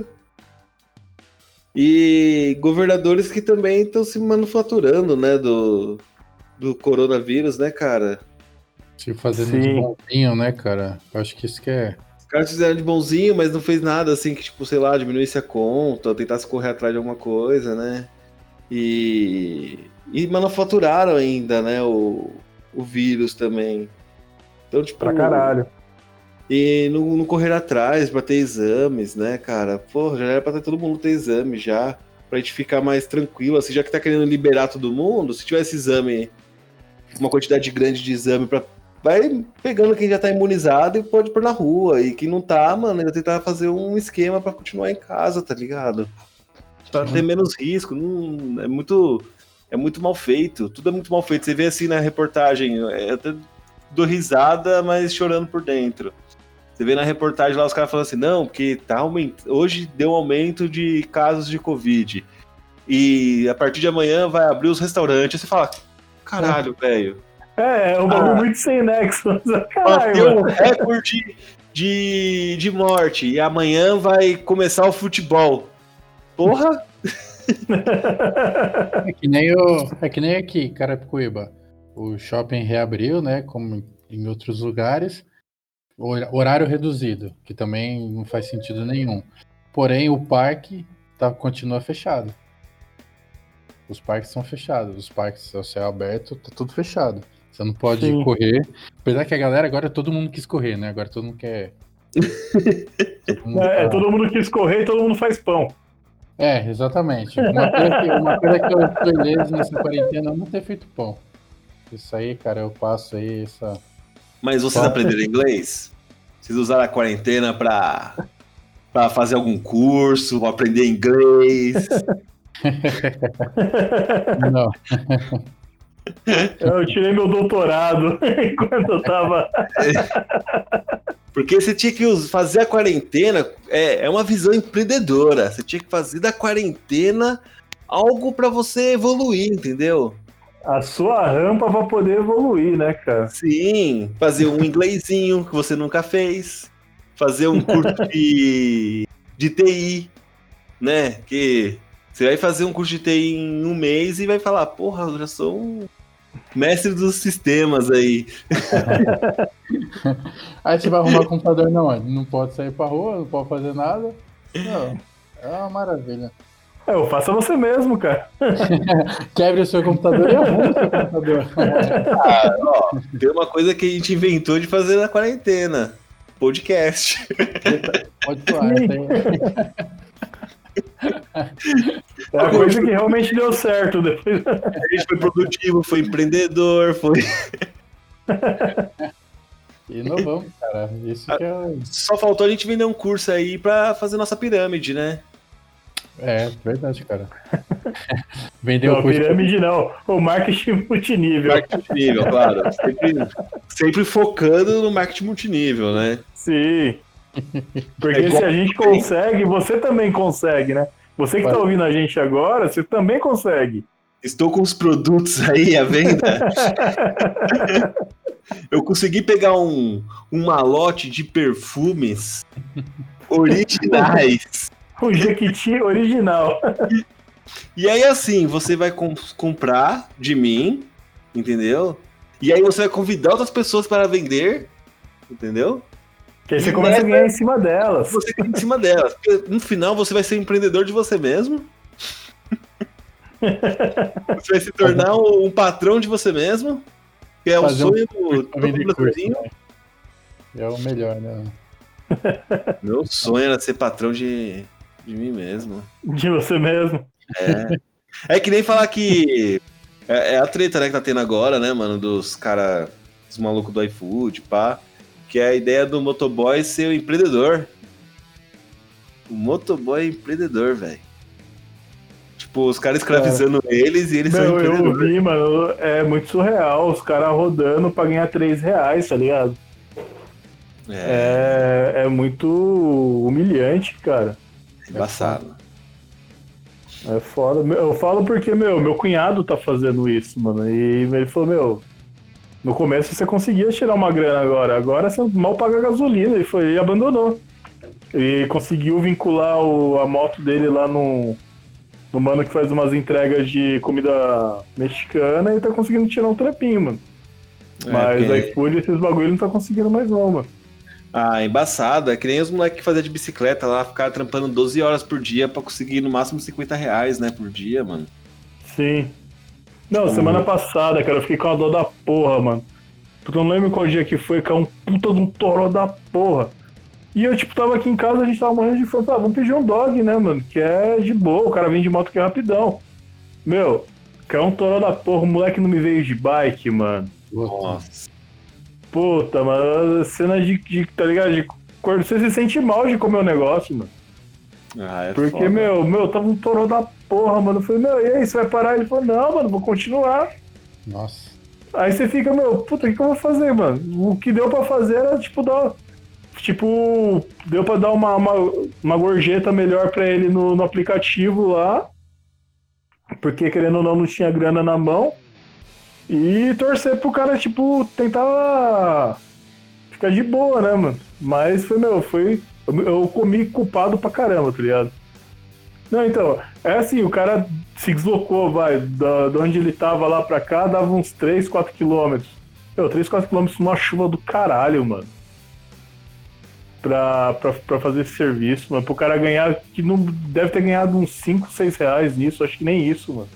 E governadores que também estão se manufaturando, né, do coronavírus, né, cara? Se fazendo de bonzinho, né, cara? Eu acho que isso que é... Os caras fizeram de bonzinho, mas não fez nada, assim, que, tipo, sei lá, diminuísse a conta, tentasse correr atrás de alguma coisa, né? E manufaturaram ainda, né, o vírus também. Então, tipo... Pra caralho. E não correr atrás pra ter exames, né, cara? Porra, já era pra ter todo mundo ter exame já, pra gente ficar mais tranquilo, assim, já que tá querendo liberar todo mundo, se tivesse exame, uma quantidade grande de exame, vai pegando quem já tá imunizado e pode pôr na rua, e quem não tá, mano, ainda tentar fazer um esquema pra continuar em casa, tá ligado? Pra ter menos risco, é muito mal feito, tudo é muito mal feito. Você vê assim na reportagem, eu até dou risada, mas chorando por dentro. Você vê na reportagem lá os caras falando assim, não, porque hoje deu um aumento de casos de Covid. E a partir de amanhã vai abrir os restaurantes. Aí você fala, caralho, velho. É um bagulho muito sem nexo. Bateu um recorde de morte. E amanhã vai começar o futebol. Porra! É que nem aqui, Carapicuíba. O shopping reabriu, né? Como em outros lugares. Horário reduzido, que também não faz sentido nenhum. Porém, o parque continua fechado. Os parques são fechados. Os parques ao céu aberto, tá tudo fechado. Você não pode correr. Apesar que a galera agora, todo mundo quis correr, né? Agora todo mundo quer... todo mundo quis correr e todo mundo faz pão. Exatamente. Uma coisa que eu tô ileso nessa quarentena é não ter feito pão. Isso aí, cara, eu passo aí essa... Mas vocês aprenderam inglês? Vocês usaram a quarentena pra fazer algum curso, pra aprender inglês? Não. Eu tirei meu doutorado enquanto eu tava... Porque você tinha que fazer a quarentena, é uma visão empreendedora. Você tinha que fazer da quarentena algo pra você evoluir, entendeu? A sua rampa pra poder evoluir, né, cara? Sim, fazer um inglesinho que você nunca fez, fazer um curso de TI, né? Que você vai fazer um curso de TI em um mês e vai falar, porra, eu já sou um mestre dos sistemas aí. Aí você vai arrumar computador, não pode sair pra rua, não pode fazer nada. Não, é uma maravilha. Eu faço você mesmo, cara. Quebre o seu computador e arruma o seu computador. Tem uma coisa que a gente inventou de fazer na quarentena. Podcast. Pode falar. É a coisa que realmente deu certo depois. A gente foi produtivo, foi empreendedor, foi... Inovamos, cara. Isso que é... Só faltou a gente vender um curso aí pra fazer nossa pirâmide, né? É, verdade, cara. Vender Não, o curso. pirâmide não. O marketing multinível. Marketing multinível, claro. Sempre focando no marketing multinível, né? Sim. Porque se a gente consegue, você também consegue, né? Você que tá ouvindo a gente agora, você também consegue. Estou com os produtos aí à venda. Eu consegui pegar um malote de perfumes originais. O Jequiti original. E aí, assim, você vai comprar de mim, entendeu? E aí você vai convidar outras pessoas para vender, entendeu? Que aí você começa a ganhar em cima delas. Você ganha em cima delas. Porque no final você vai ser empreendedor de você mesmo. Você vai se tornar um patrão de você mesmo. Que é o sonho do todo brasileirinho. É o melhor, né? Meu sonho era ser patrão de mim mesmo. De você mesmo. É que nem falar que é a treta, né, que tá tendo agora, né, mano, dos caras, os malucos do iFood, pá, que é a ideia do motoboy ser o empreendedor. O motoboy é empreendedor, velho. Tipo, os caras escravizando eles e eles são empreendedores. Eu vi, mano, é muito surreal, os caras rodando pra ganhar R$3, tá ligado? É muito humilhante, cara. Embaçado. É foda. Eu falo porque, meu cunhado tá fazendo isso, mano. E ele falou, no começo você conseguia tirar uma grana agora você mal paga gasolina. E abandonou. E conseguiu vincular a moto dele lá no mano que faz umas entregas de comida mexicana e tá conseguindo tirar um trampinho, mano. Mas o iFood, esses bagulho não tá conseguindo mais não, mano. Ah, embaçado. É que nem os moleques que faziam de bicicleta lá, ficaram trampando 12 horas por dia pra conseguir no máximo R$50, né, por dia, mano. Sim. Não, semana passada, cara, eu fiquei com a dor da porra, mano. Porque eu não lembro qual dia que foi, que é um puta de um toró da porra. E eu, tipo, tava aqui em casa, a gente tava morrendo de fome. Vamos pedir um dog, né, mano? Que é de boa, o cara vem de moto que é rapidão. Meu, que é um toró da porra, o moleque não me veio de bike, mano. Nossa. Puta, mano, cena de tá ligado? Você se sente mal de comer o negócio, mano. Porque, foda. meu, tava um toró da porra, mano. Eu falei, e aí, você vai parar? Ele falou, não, mano, vou continuar. Nossa. Aí você fica, puta, o que eu vou fazer, mano? O que deu pra fazer era, deu pra dar uma gorjeta melhor pra ele no aplicativo lá. Porque, querendo ou não tinha grana na mão. E torcer pro cara, tentar ficar de boa, né, mano? Mas eu comi culpado pra caramba, tá ligado? Não, então, é assim, o cara se deslocou, de onde ele tava lá pra cá, dava uns 3, 4 quilômetros. 3, 4 quilômetros numa chuva do caralho, mano. Pra fazer esse serviço, mano. Pro cara ganhar, que não deve ter ganhado uns 5, 6 reais nisso, acho que nem isso, mano.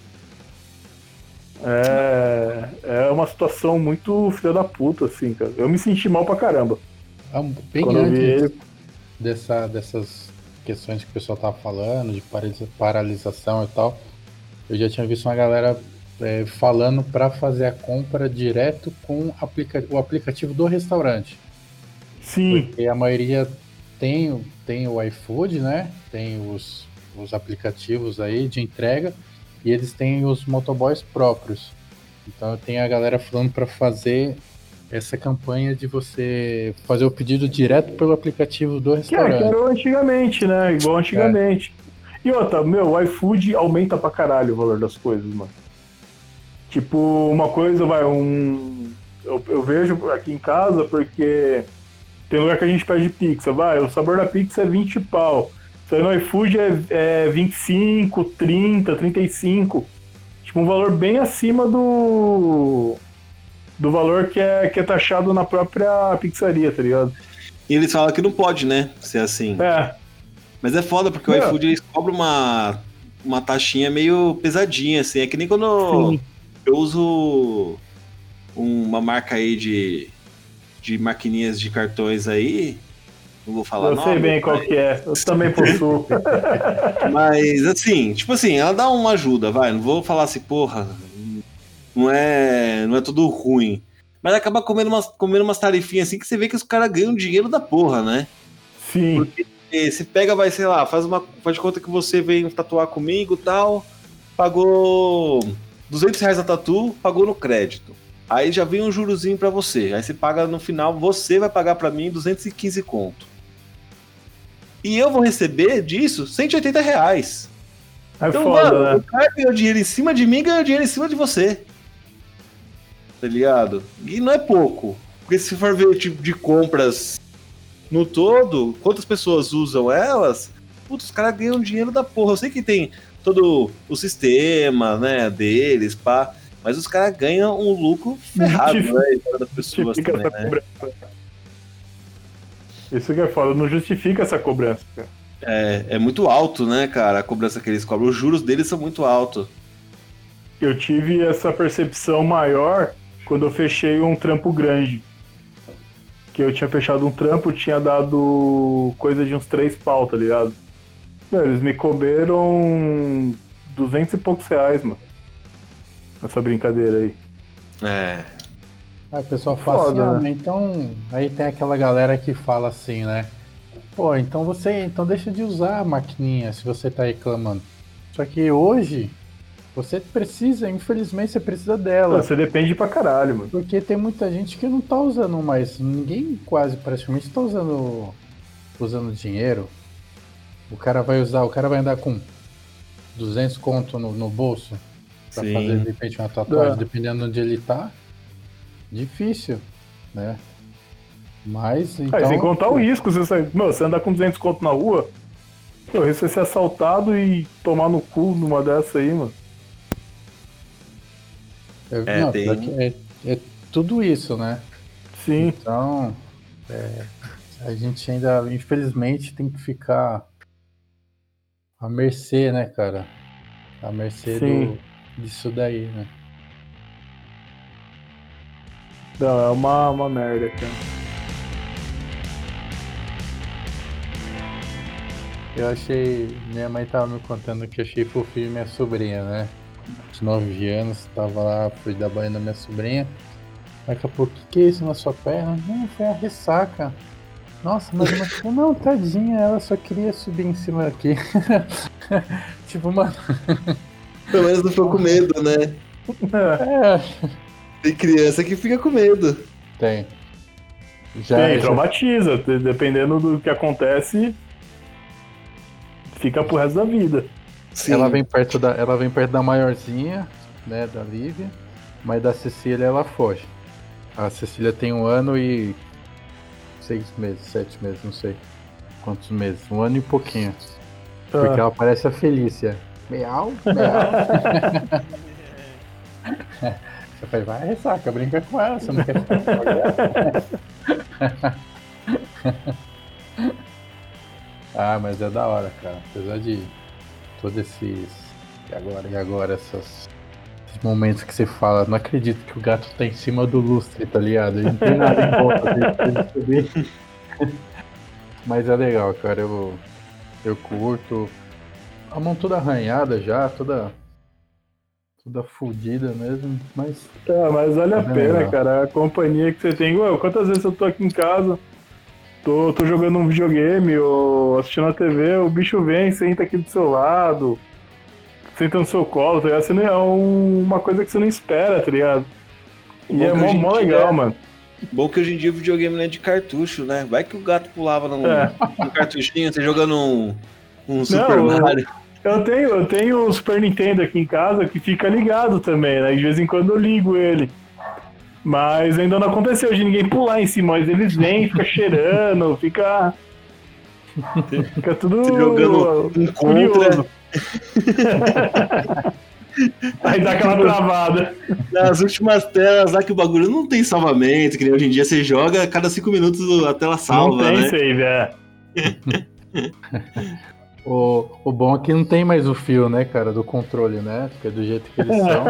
É uma situação muito filha da puta, assim, cara. Eu me senti mal pra caramba. Bem quando antes eu vi ele... dessas questões que o pessoal tava falando, de paralisação e tal, eu já tinha visto uma galera falando para fazer a compra direto com o aplicativo do restaurante. Sim. Porque a maioria tem o iFood, né? Tem os aplicativos aí de entrega e eles têm os motoboys próprios. Então tem a galera falando para fazer essa campanha de você fazer o pedido direto pelo aplicativo do restaurante. Que era antigamente, né? Igual antigamente. E outra, o iFood aumenta pra caralho o valor das coisas, mano. Tipo, uma coisa, eu vejo aqui em casa porque tem lugar que a gente pede pizza, o sabor da pizza é 20 pau. Isso aí no iFood é 25, 30, 35. Tipo, um valor bem acima do valor que é taxado na própria pizzaria, tá ligado? E eles falam que não pode, né, ser assim. É. Mas é foda, porque o iFood eles cobram uma taxinha meio pesadinha, assim. É que nem quando Sim. eu uso uma marca aí de maquininhas de cartões aí. Não vou falar Eu sei nome, bem qual que é. Eu também possuo. mas assim, tipo assim, ela dá uma ajuda, vai. Não vou falar assim, porra, não é tudo ruim. Mas acaba comendo umas tarifinhas assim que você vê que os caras ganham dinheiro da porra, né? Sim. Porque se pega, vai, sei lá, faz de conta que você veio tatuar comigo e tal, pagou R$200 a tatu, pagou no crédito. Aí já vem um jurozinho pra você. Aí você paga no final, você vai pagar pra mim 215 conto. E eu vou receber disso R$180. É Então, foda, mano, né? o cara ganhou dinheiro em cima de mim, ganhou dinheiro em cima de você. Tá ligado? E não é pouco. Porque se for ver o tipo de compras no todo, quantas pessoas usam elas, putz, os caras ganham dinheiro da porra. Eu sei que tem todo o sistema, né, deles, pá, mas os caras ganham um lucro ferrado, né, em cima das pessoas Justifica também, essa né? cobrança. Isso que é foda, não justifica essa cobrança, cara. É muito alto, né, cara, a cobrança que eles cobram. Os juros deles são muito altos. Eu tive essa percepção maior quando eu fechei um trampo grande. Que eu tinha fechado um trampo, tinha dado coisa de uns 3 pau, tá ligado? Meu, eles me cobraram 200 e poucos reais, mano. Essa brincadeira aí. É. Aí o pessoal fala Foda, assim, né? mas então. Aí tem aquela galera que fala assim, né? Pô, então deixa de usar a maquininha se você tá reclamando. Só que hoje, você precisa, infelizmente, você precisa dela. Você depende pra caralho, mano. Porque tem muita gente que não tá usando mais. Ninguém quase praticamente tá usando dinheiro. O cara vai andar com 200 conto no bolso pra Sim. fazer de repente uma tatuagem, É. dependendo de onde ele tá. Difícil, né? Mas então. Aí, sem contar o risco, você andar com 200 conto na rua, você ser assaltado e tomar no cu numa dessa aí, mano. Não, tem- pior que é tudo isso, né? Sim, Então, a gente ainda, infelizmente, tem que ficar à mercê, né, cara? À mercê Sim. disso daí, né? não, é uma merda, cara. Eu achei. Minha mãe tava me contando que achei fofinho minha sobrinha, né? De 9 anos, tava lá, fui dar banho na minha sobrinha. Daqui a pouco, que é isso na sua perna? Não, foi a ressaca. Nossa, mas não, tadinha, ela só queria subir em cima aqui. Tipo, mano. Pelo menos não ficou com medo, né? É, Tem criança que fica com medo. tem. Tem, traumatiza. Dependendo do que acontece, fica pro resto da vida. Sim. Ela vem perto da maiorzinha, né, da Lívia, mas da Cecília ela foge. A Cecília tem 1 ano e 6 meses, 7 meses, não sei quantos meses, 1 ano e pouquinho. Porque ela parece a Felícia. Meau, meau. Você faz, vai ressaca, brinca com ela, você não quer ficar com ela. Ah, mas é da hora, cara. Apesar de todos esses. E agora, esses momentos que você fala, não acredito que o gato tá em cima do lustre, tá ligado? Ele não tem nada em volta dele pra ele subir. Mas é legal, cara. Eu curto. A mão toda arranhada já, toda fodida mesmo, mas. Mas vale a É pena, legal. cara. A companhia que você tem. Ué, quantas vezes eu tô aqui em casa, tô jogando um videogame ou assistindo a TV, o bicho vem, senta aqui do seu lado, senta no seu colo, tá ligado? Você não, é uma coisa que você não espera, tá ligado? E Bom é que hoje em mó dia- legal, mano. Bom que hoje em dia o videogame não é de cartucho, né? Vai que o gato pulava num cartuchinho, você jogando um Super Mario. Eu tenho o Super Nintendo aqui em casa que fica ligado também, né? De vez em quando eu ligo ele. Mas ainda não aconteceu de ninguém pular em cima, mas eles vêm, fica cheirando, fica tudo Você jogando um curioso. contra. Aí dá aquela travada. Nas últimas telas lá que o bagulho não tem salvamento, que nem hoje em dia você joga, a cada 5 minutos a tela salva, não tem né? save, é. O bom é que não tem mais o fio, né, cara, do controle, né? Porque do jeito que eles são.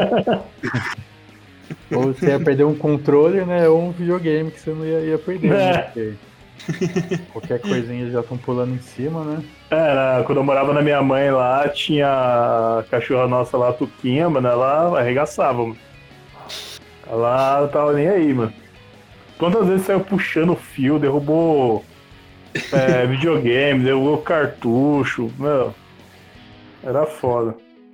Ou você ia perder um controle, né? Ou um videogame que você não ia perder, né? Porque qualquer coisinha eles já estão pulando em cima, né? Quando eu morava na minha mãe lá, tinha a cachorra nossa lá, a Tuquinha, mano, ela arregaçava, mano. Ela não tava nem aí, mano. Quantas vezes saiu puxando o fio, derrubou videogame, derrubou cartucho, meu. Era foda.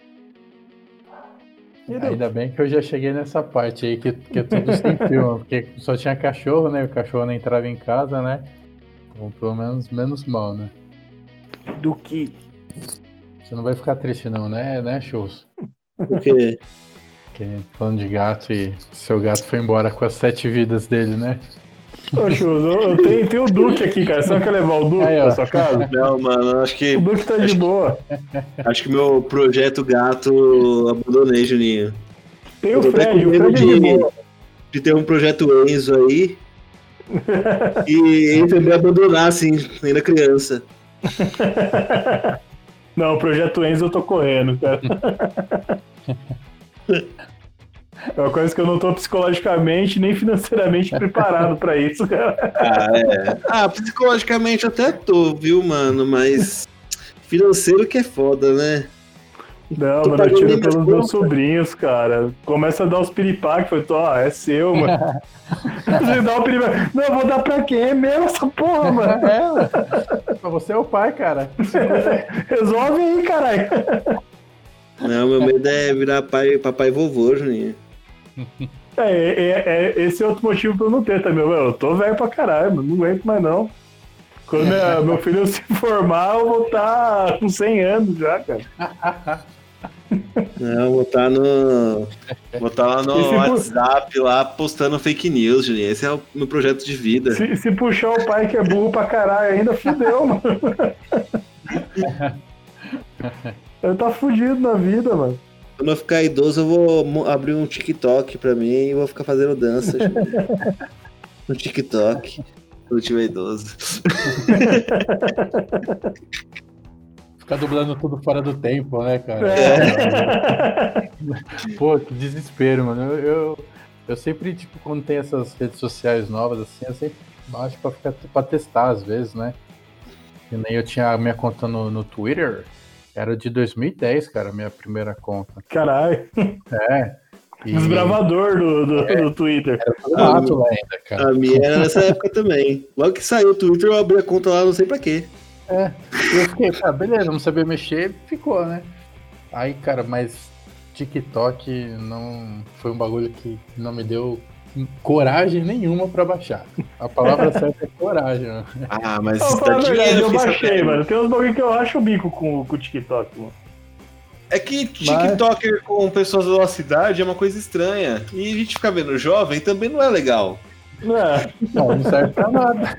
Ainda bem que eu já cheguei nessa parte aí, que é tudo sem fio, porque só tinha cachorro, né? O cachorro não entrava em casa, né? Então, pelo menos mal, né? Do que? Você não vai ficar triste não, né, Shows? Por quê? Porque falando de gato e seu gato foi embora com as 7 vidas dele, né? Ô, Chus, eu tenho o Duque aqui, cara. Você não quer levar o Duque Aí, pra ó. sua casa? Não, mano, acho que O Duque tá de boa. acho que meu projeto gato abandonei, Juninho. Tem o Eu tô até Fred, com o medo Fred é de boa. de ter um projeto Enzo aí e ele também abandonar, assim, ainda criança. Não, o Projeto Enzo eu tô correndo, cara. É uma coisa que eu não tô psicologicamente nem financeiramente preparado pra isso, cara. Psicologicamente até tô, viu, mano? Mas financeiro que é foda, né? Não, Tô mano, eu pagando tiro minhas pelos meus contas. sobrinhos, cara. Começa a dar os piripaques, foi, é seu, mano. Você dá o piripaque. Não, eu vou dar pra quem? É meu essa porra, mano. Você é o pai, cara. Resolve aí, caralho. Não, meu medo é virar papai e vovô, Juninho. Esse é outro motivo pra eu não ter também. Eu tô velho pra caralho, mano. Não aguento mais não. Quando meu filho se formar, eu vou estar com 100 anos já, cara. Não, vou estar lá no WhatsApp, lá postando fake news, Juninho. Esse é o meu projeto de vida. Se puxar o pai que é burro pra caralho ainda, fudeu, mano. Ele tá fudido na vida, mano. Quando eu ficar idoso, eu vou abrir um TikTok pra mim e vou ficar fazendo dança, Juninho. No TikTok. Quando eu tiver idoso. Ficar dublando tudo fora do tempo, né, cara? Pô, que desespero, mano. Eu sempre, tipo, quando tem essas redes sociais novas, assim, eu sempre baixo pra testar, às vezes, né? Que nem eu tinha a minha conta no Twitter, era de 2010, cara, a minha primeira conta. Caralho. Desbravador do Twitter. Era tudo mato lá ainda, cara. A minha era nessa época também. Logo que saiu o Twitter, eu abri a conta lá, não sei pra quê. Eu fiquei, beleza, não sabia mexer, ficou, né? Aí, cara, mas TikTok não foi um bagulho que não me deu coragem nenhuma pra baixar. A palavra certa é coragem, né? Mas Não, tá dinheiro, eu fiz baixei, até. mano. Tem uns bagulho que eu acho o bico com o TikTok, mano. É que TikToker com pessoas da nossa idade é uma coisa estranha. E a gente ficar vendo jovem também não é legal. Não serve pra nada.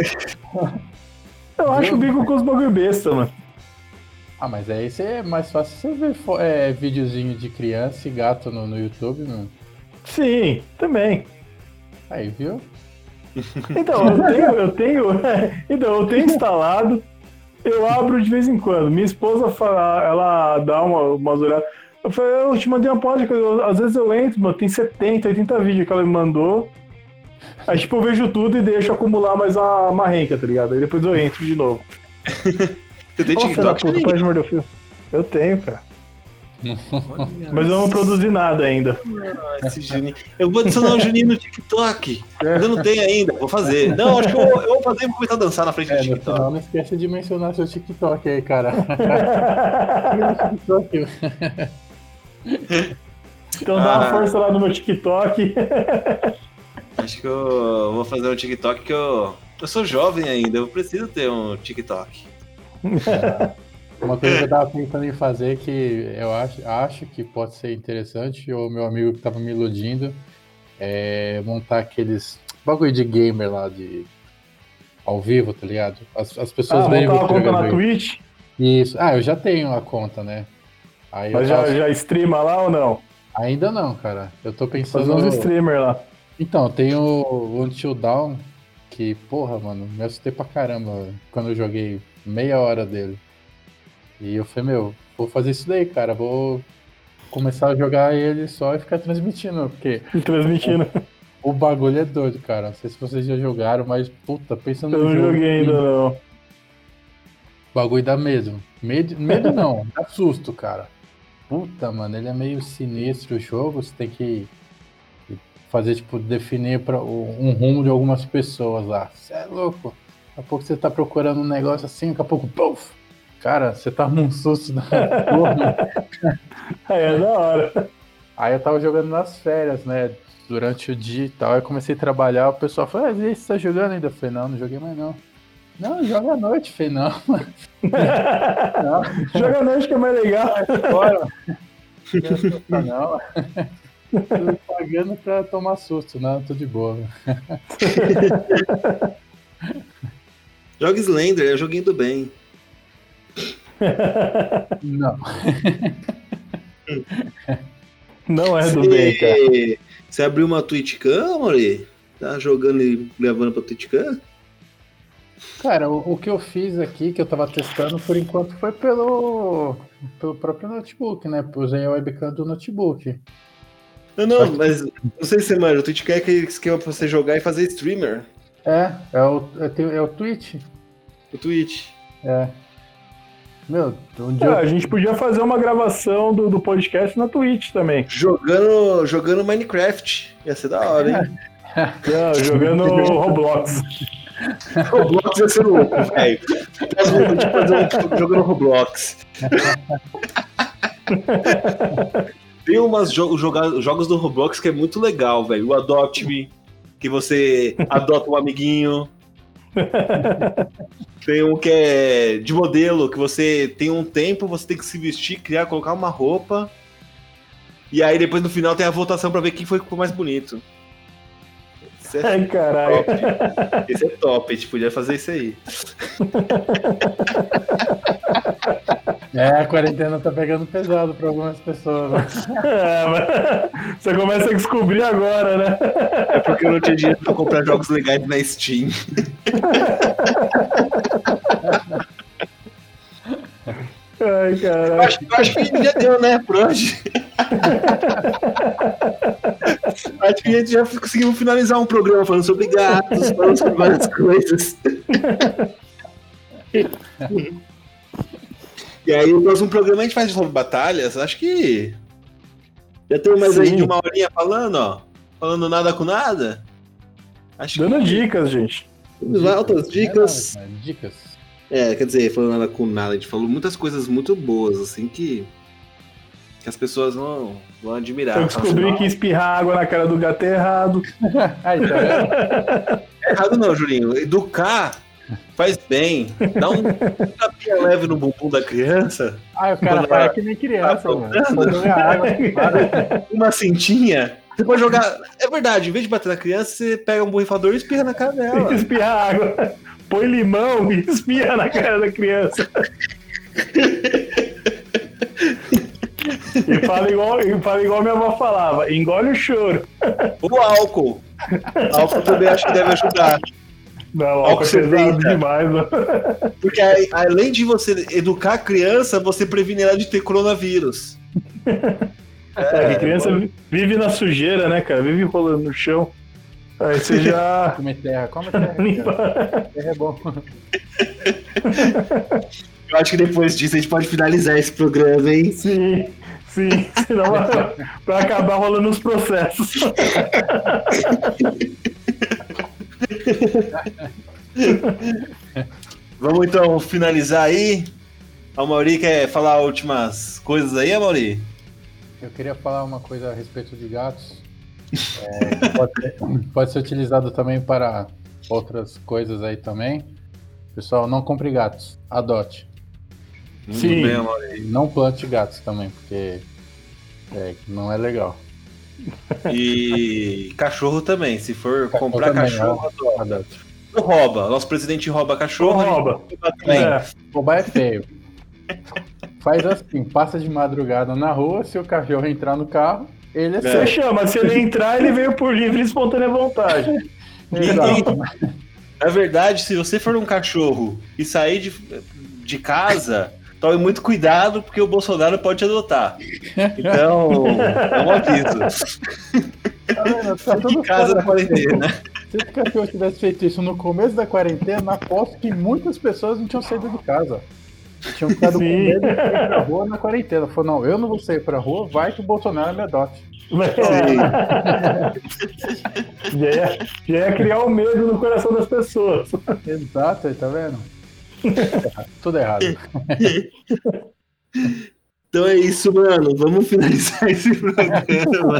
Eu acho o bico com os bagulho besta, mano. Mas aí é mais fácil você ver videozinho de criança e gato no YouTube, mano. Sim, também. Aí, viu? Então, eu tenho instalado, eu abro de vez em quando. Minha esposa fala, ela dá umas olhadas. Eu te mandei uma página, às vezes eu entro, mano, tem 70, 80 vídeos que ela me mandou. Aí, tipo, eu vejo tudo e deixo acumular mais uma renca, tá ligado? Aí depois eu entro de novo. Você tem TikTok? Puta, pode morder o fio. Eu tenho, cara. Mas eu não produzi nada ainda. Esse Juninho. Eu vou adicionar o Juninho no TikTok. Mas eu não tenho ainda, vou fazer. Não, acho que eu vou fazer e vou começar a dançar na frente do No TikTok. final, não esquece de mencionar seu TikTok aí, cara. Então dá uma força lá no meu TikTok. Acho que eu vou fazer um TikTok que eu sou jovem ainda, eu preciso ter um TikTok. Uma coisa que eu tava pensando em fazer que eu acho que pode ser interessante, ou meu amigo que tava me iludindo, é montar aqueles bagulho de gamer lá ao vivo, tá ligado? As pessoas verem montar uma você conta jogando na aí. Twitch? Isso. Eu já tenho a conta, né? Aí Mas já streama lá ou não? Ainda não, cara. Eu tô pensando... Fazer uns streamer lá. Então, tem o Until Dawn, que, porra, mano, me assustei pra caramba quando eu joguei meia hora dele. E eu falei, vou fazer isso daí, cara. Vou começar a jogar ele só e ficar transmitindo, porque Transmitindo. o bagulho é doido, cara. Não sei se vocês já jogaram, mas, puta, pensa no Eu não jogo. joguei ainda, não. O bagulho dá medo. Medo não, dá susto, cara. Puta, mano, ele é meio sinistro o jogo. Você tem que fazer, tipo, definir um rumo de algumas pessoas lá. Você é louco. Daqui a pouco você tá procurando um negócio assim, daqui a pouco, puf! Cara, você tá num susto da porra. Aí é da hora. Aí eu tava jogando nas férias, né? Durante o dia e tal. Aí eu comecei a trabalhar, o pessoal falou, e aí, você tá jogando ainda? Eu falei, não joguei mais não. Não, joga à noite, eu falei, não. Joga à noite que é mais legal. Bora. Não. Tô pagando pra tomar susto, não, tô de boa. Joga Slender, é o joguinho do bem. Não. Não é do bem, cara. Você abriu uma TwitchCam, Mori? Tá jogando e levando pra TwitchCam? Cara, o que eu fiz aqui, que eu tava testando, por enquanto, foi pelo próprio notebook, né? Usei a webcam do notebook. Não, mas não sei se você manja, o TwitchCam é aquele esquema pra você jogar e fazer streamer. É o Twitch. O Twitch. É. Meu, um dia A gente podia fazer uma gravação do podcast na Twitch também. Jogando Minecraft. Ia ser da hora, hein? Não, jogando Roblox. Roblox ia ser louco, velho. Jogando Roblox. Tem umas jogos do Roblox que é muito legal, velho. O Adopt Me, que você adota um amiguinho. Tem um que é de modelo, que você tem um tempo, você tem que se vestir, criar, colocar uma roupa. E aí depois no final tem a votação pra ver quem foi que ficou mais bonito. Esse Ai, caralho. top. Esse é top, a gente podia fazer isso aí. a quarentena tá pegando pesado pra algumas pessoas. Né? Mas você começa a descobrir agora, né? É porque eu não tinha dinheiro pra comprar jogos legais na Steam. Ai, caralho. Eu acho que já deu, né, por hoje. Acho que a gente já conseguiu finalizar um programa falando sobre gatos, falando sobre várias coisas. E aí o próximo programa a gente faz sobre batalhas. Acho que já tem mais aí de uma horinha falando, ó. Falando nada com nada. Acho Dando dicas, gente. Altas dicas. Dicas. Quer dizer, falando nada com nada, a gente falou muitas coisas muito boas, assim, que as pessoas vão admirar. Eu descobri que espirrar água na cara do gato é errado. Aí, tá vendo? É errado não, Julinho. Educar faz bem. Dá um tapinha leve no bumbum da criança. O cara faz que nem criança, mano. Uma cintinha. Você pode jogar... É verdade, em vez de bater na criança, você pega um borrifador e espirra na cara dela. Espirra água. Põe limão e espirra na cara da criança. E fala igual minha avó falava, engole o choro. O álcool. O álcool também acho que deve ajudar. Não, o álcool é pesado demais. Mano. Porque além de você educar a criança, você previne ela de ter coronavírus. A criança vive na sujeira, né, cara? Vive rolando no chão. Aí você já... Come terra. Terra é bom. Eu acho que depois disso a gente pode finalizar esse programa, hein? Sim. Senão vai acabar rolando os processos. Vamos então finalizar aí. A Mauri quer falar últimas coisas aí, Mauri? Eu queria falar uma coisa a respeito de gatos. Pode ser utilizado também para outras coisas aí também. Pessoal, não compre gatos, adote. Sim. Bem, não plante gatos também, porque não é legal. E cachorro também, se for comprar também, cachorro, adote. Não rouba, nosso presidente rouba cachorro. Não rouba. Roubar é feio. Faz assim, passa de madrugada na rua, se o cachorro entrar no carro, ele Você chama, se ele entrar, ele veio por livre e espontânea vontade. Exato. Na verdade, se você for um cachorro e sair de casa, tome muito cuidado, porque o Bolsonaro pode te adotar. Então, é um aviso. Tá vendo? Tá Fique em casa na quarentena. Se o cachorro tivesse feito isso no começo da quarentena, aposto que muitas pessoas não tinham saído de casa. Tinham ficado com medo de sair pra rua na quarentena. Falou, não, eu não vou sair pra rua, vai que o Bolsonaro me adote. Já ia criar um medo no coração das pessoas. Exato, aí tá vendo? Tudo errado. Então é isso, mano. Vamos finalizar esse programa.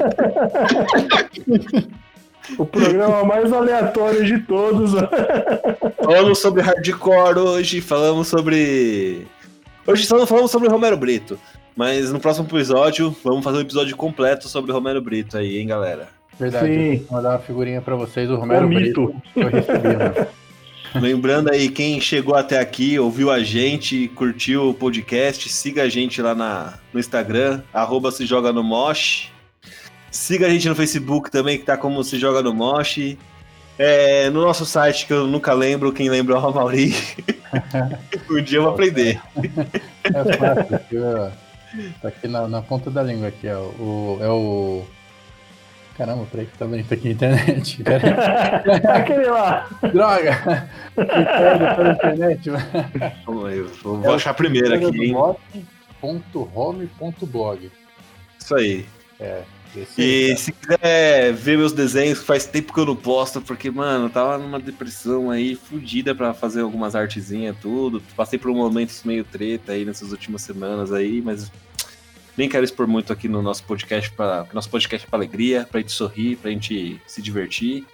O programa mais aleatório de todos. Falamos sobre hardcore hoje, falamos sobre... Hoje só não falamos sobre Romero Brito, mas no próximo episódio vamos fazer um episódio completo sobre Romero Brito aí, hein, galera? Verdade, Sim. eu vou mandar uma figurinha pra vocês, o Romero Brito, que eu recebi, né? Lembrando aí, quem chegou até aqui, ouviu a gente, curtiu o podcast, siga a gente lá no Instagram, @sejogaNoMosh. Siga a gente no Facebook também, que tá como Se Joga no Mosh. No nosso site, que eu nunca lembro, quem lembra é o Amauri. Um dia eu vou aprender. É fácil, aqui, ó. Tá aqui na ponta da língua aqui, ó. Caramba, peraí que tá bonito aqui na internet. Aquele lá. Droga! Me perde pela internet, mano. Eu vou achar primeiro aqui, hein? .home.blog. Isso aí. Esse E aí, se quiser ver meus desenhos, faz tempo que eu não posto, porque, mano, eu tava numa depressão aí, fodida pra fazer algumas artezinhas, tudo. Passei por momentos meio treta aí nessas últimas semanas aí, mas nem quero expor muito aqui no nosso podcast, nosso podcast é pra alegria, pra gente sorrir, pra gente se divertir.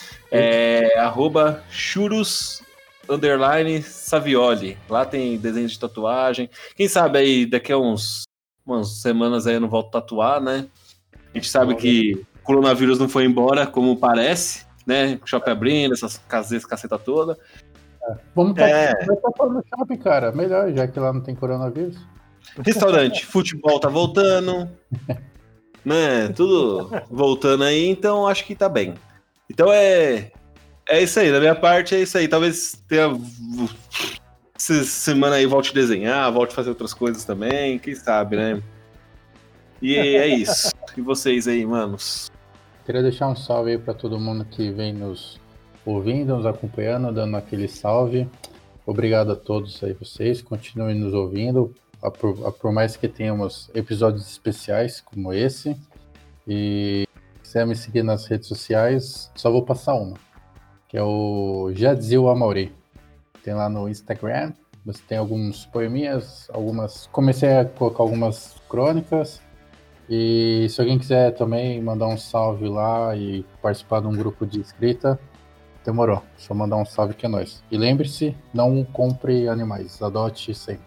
@churros_savioli. Lá tem desenhos de tatuagem. Quem sabe aí, daqui a umas semanas aí eu não volto a tatuar, né? A gente sabe que o coronavírus não foi embora, como parece, né? O shopping abrindo, essas caceta toda. Vamos tatuar no shopping, cara. Melhor, já que lá não tem coronavírus. Restaurante, futebol tá voltando, né? Tudo voltando aí, então acho que tá bem. Então é isso aí, da minha parte é isso aí. Talvez tenha essa semana aí volte a desenhar, volte a fazer outras coisas também, quem sabe, né? E é isso. E vocês aí, manos? Queria deixar um salve aí pra todo mundo que vem nos ouvindo, nos acompanhando, dando aquele salve. Obrigado a todos aí vocês, continuem nos ouvindo, por mais que tenhamos episódios especiais como esse. E se quiser me seguir nas redes sociais, só vou passar uma, que é o Jadzil Amauri. Tem lá no Instagram, você tem alguns poeminhas, comecei a colocar algumas crônicas. E se alguém quiser também mandar um salve lá e participar de um grupo de escrita, demorou. Só mandar um salve que é nóis. E lembre-se, não compre animais, adote sempre.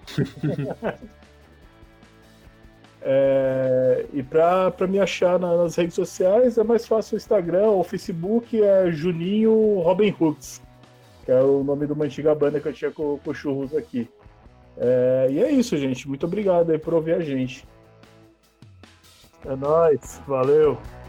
E pra me achar nas redes sociais é mais fácil o Instagram ou o Facebook, é Juninho Robin Hooks, que é o nome de uma antiga banda que eu tinha com o Churros aqui. E é isso, gente. Muito obrigado aí por ouvir a gente. É nóis, valeu!